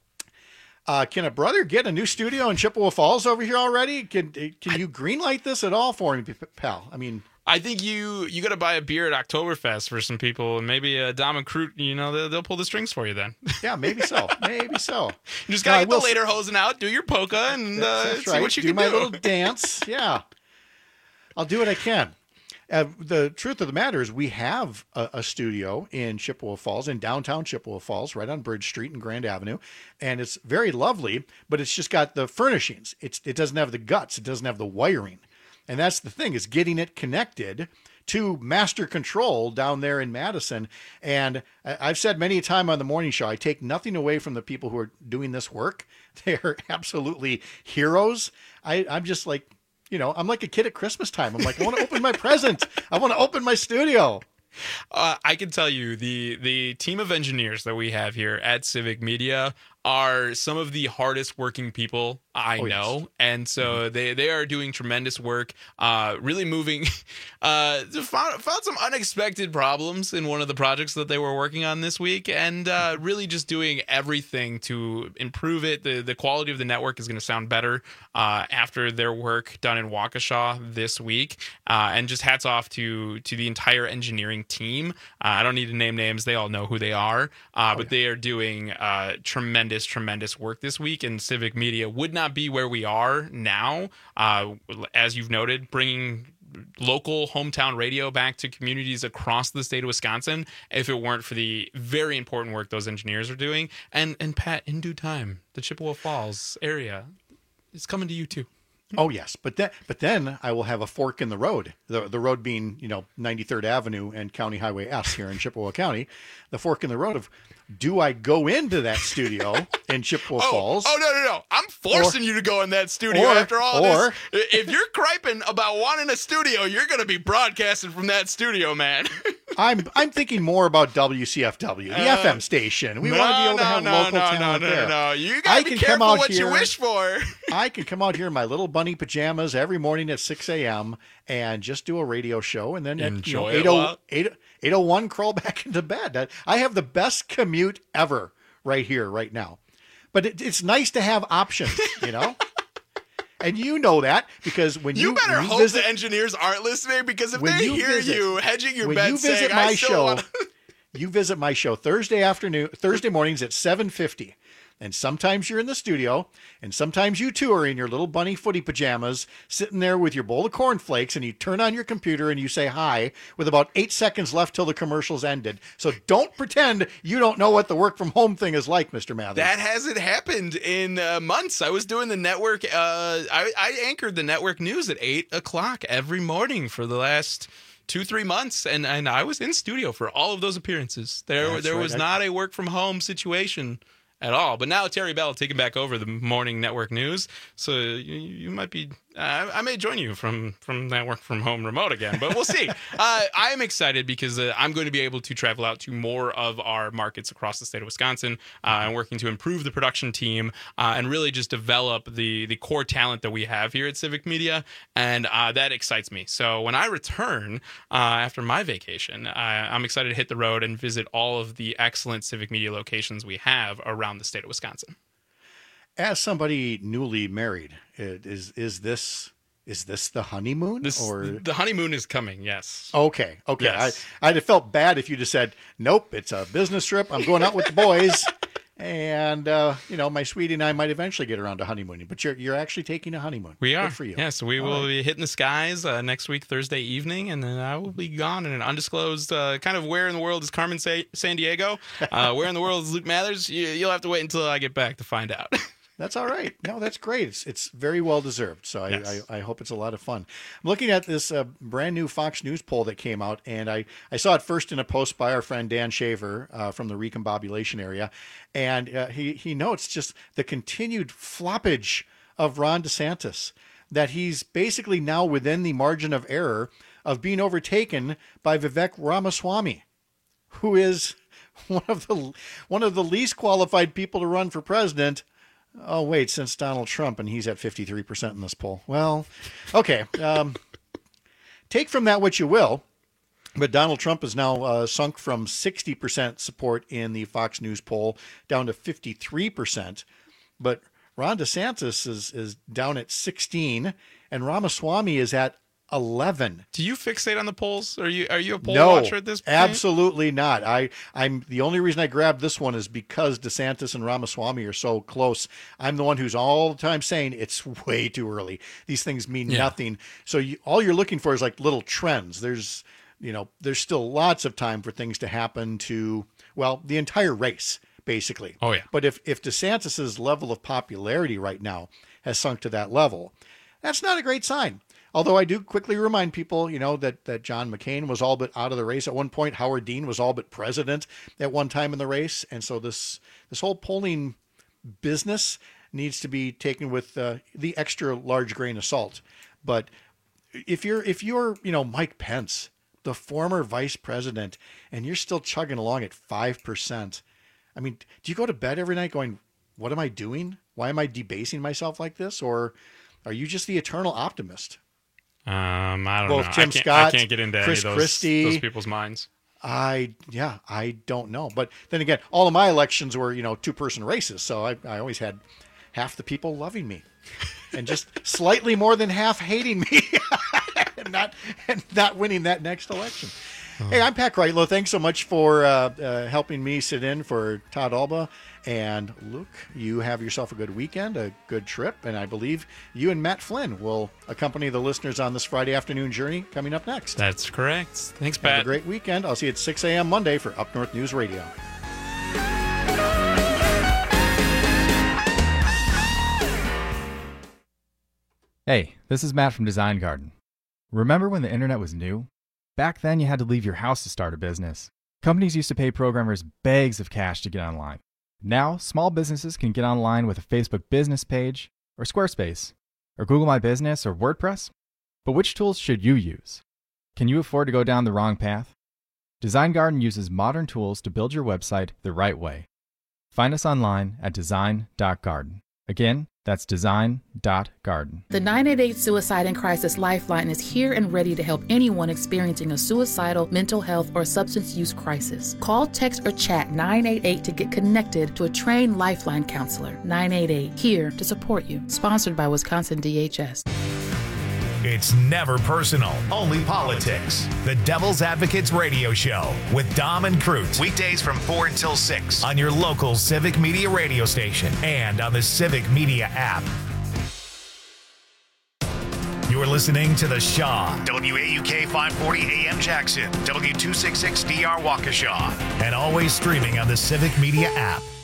D: Can a brother get a new studio in Chippewa Falls over here already? Can you greenlight this at all for me, pal?
P: I think you got to buy a beer at Oktoberfest for some people, and maybe Dom and Kroot, they'll pull the strings for you then.
D: Yeah, maybe so. Maybe so.
P: You just got to get the later hosen out, do your polka, and see
D: right.
P: what you
D: do
P: can
D: my
P: do.
D: Little dance. Yeah. I'll do what I can. The truth of the matter is we have a studio in Chippewa Falls, in downtown Chippewa Falls, right on Bridge Street and Grand Avenue. And it's very lovely, but it's just got the furnishings. It doesn't have the guts. It doesn't have the wiring. And that's the thing, is getting it connected to master control down there in Madison. And I've said many a time on the morning show, I take nothing away from the people who are doing this work. They're absolutely heroes. I'm just like, I'm like a kid at Christmas time. I'm like, I want to open my present. I want to open my studio.
P: I can tell you the team of engineers that we have here at Civic Media are some of the hardest working people I know. Yes. And so they are doing tremendous work, really moving, found some unexpected problems in one of the projects that they were working on this week, and really just doing everything to improve it. The quality of the network is going to sound better after their work done in Waukesha this week. And just hats off to the entire engineering team. I don't need to name names. They all know who they are, but they are doing tremendous work this week, and Civic Media would not be where we are now, as you've noted, bringing local hometown radio back to communities across the state of Wisconsin, if it weren't for the very important work those engineers are doing. And Pat, in due time, the Chippewa Falls area is coming to you too.
D: Oh yes, but then I will have a fork in the road. The road being 93rd Avenue and County Highway S here in Chippewa County. The fork in the road of, do I go into that studio in Chippewa Falls?
P: Oh no! I'm forcing you to go in that studio after all this. If you're griping about wanting a studio, you're going to be broadcasting from that studio, man.
D: I'm thinking more about WCFW, the FM station. We want to be able to have local talent there.
P: No. You got to be careful what you wish for.
D: I can come out here in my little bunny pajamas every morning at 6 a.m. and just do a radio show, and then
P: enjoy
D: at 8:01 crawl back into bed. I have the best commute ever right here, right now. But it's nice to have options, And you know that because when you
P: better hope the engineers aren't listening, because if they hear you hedging your bets saying,
D: my show, you visit my show Thursday mornings at 7:50. And sometimes you're in the studio, and sometimes you two are in your little bunny footy pajamas, sitting there with your bowl of cornflakes, and you turn on your computer and you say hi with about 8 seconds left till the commercials ended. So don't pretend you don't know what the work from home thing is like, Mr. Mathers.
P: That hasn't happened in months. I was doing the network. I anchored the network news at 8 o'clock every morning for the last 2-3 months, and I was in studio for all of those appearances. There was not a work from home situation at all. But now Terry Bell taking back over the morning network news, so you might be. I may join you from that work from home remote again, but we'll see. I am excited because I'm going to be able to travel out to more of our markets across the state of Wisconsin and working to improve the production team and really just develop the core talent that we have here at Civic Media, and that excites me. So when I return after my vacation, I'm excited to hit the road and visit all of the excellent Civic Media locations we have around the state of Wisconsin.
D: As somebody newly married, is this the honeymoon?
P: The honeymoon is coming, yes.
D: Okay.
P: Yes.
D: I'd have felt bad if you just said, nope, it's a business trip. I'm going out with the boys. And, my sweetie and I might eventually get around to honeymooning. But you're actually taking a honeymoon.
P: We are.
D: Good for you.
P: Yeah, so we will be hitting the skies next week, Thursday evening, and then I will be gone in an undisclosed kind of where in the world is Carmen San Diego? Where in the world is Luke Mathers? You'll have to wait until I get back to find out.
D: That's all right. No, that's great. It's very well deserved. So
P: Yes.
D: I hope it's a lot of fun. I'm looking at this brand new Fox News poll that came out, and I saw it first in a post by our friend Dan Shaver from the recombobulation area, and he notes just the continued floppage of Ron DeSantis, that he's basically now within the margin of error of being overtaken by Vivek Ramaswamy, who is one of the least qualified people to run for president. Oh, wait, since Donald Trump, and he's at 53% in this poll. Well, okay. Take from that what you will, but Donald Trump is now sunk from 60% support in the Fox News poll down to 53%. But Ron DeSantis is down at 16, and Ramaswamy is at 11.
P: Do you fixate on the polls? Are you a poll
D: No,
P: watcher at this point?
D: Absolutely not. I'm the only reason I grabbed this one is because DeSantis and Ramaswamy are so close. I'm the one who's all the time saying it's way too early. These things mean nothing. So all you're looking for is like little trends. There's still lots of time for things to happen to, well, the entire race, basically.
P: Oh, yeah.
D: But if DeSantis's level of popularity right now has sunk to that level, that's not a great sign. Although I do quickly remind people, that John McCain was all but out of the race at one point. Howard Dean was all but president at one time in the race. And so this whole polling business needs to be taken with the extra large grain of salt. But if you're Mike Pence, the former vice president, and you're still chugging along at 5%, I mean, do you go to bed every night going, what am I doing? Why am I debasing myself like this? Or are you just the eternal optimist?
P: I don't
D: Both
P: know.
D: Tim
P: I
D: Scott,
P: can't get into
D: Chris
P: any of
D: Christie.
P: those people's minds.
D: I don't know. But then again, all of my elections were, two-person races. So I always had half the people loving me and just slightly more than half hating me and not winning that next election. Hey, I'm Pat Kreitlow. Thanks so much for helping me sit in for Todd Alba. And Luke, you have yourself a good weekend, a good trip. And I believe you and Matt Flynn will accompany the listeners on this Friday afternoon journey coming up next.
P: That's correct. Thanks, Pat.
D: Have a great weekend. I'll see you at 6 a.m. Monday for Up North News Radio.
Q: Hey, this is Matt from Design Garden. Remember when the internet was new? Back then, you had to leave your house to start a business. Companies used to pay programmers bags of cash to get online. Now, small businesses can get online with a Facebook business page, or Squarespace, or Google My Business, or WordPress. But which tools should you use? Can you afford to go down the wrong path? Design Garden uses modern tools to build your website the right way. Find us online at design.garden. Again, that's design.garden.
R: The 988 Suicide and Crisis Lifeline is here and ready to help anyone experiencing a suicidal, mental health, or substance use crisis. Call, text, or chat 988 to get connected to a trained Lifeline counselor. 988, here to support you. Sponsored by Wisconsin DHS.
A: It's never personal, only politics. The Devil's Advocates Radio Show with Dom and Crute. Weekdays from 4 until 6 on your local Civic Media radio station and on the Civic Media app. You're listening to The Shaw, WAUK 540 AM Jackson, W266DR Waukesha, and always streaming on the Civic Media app.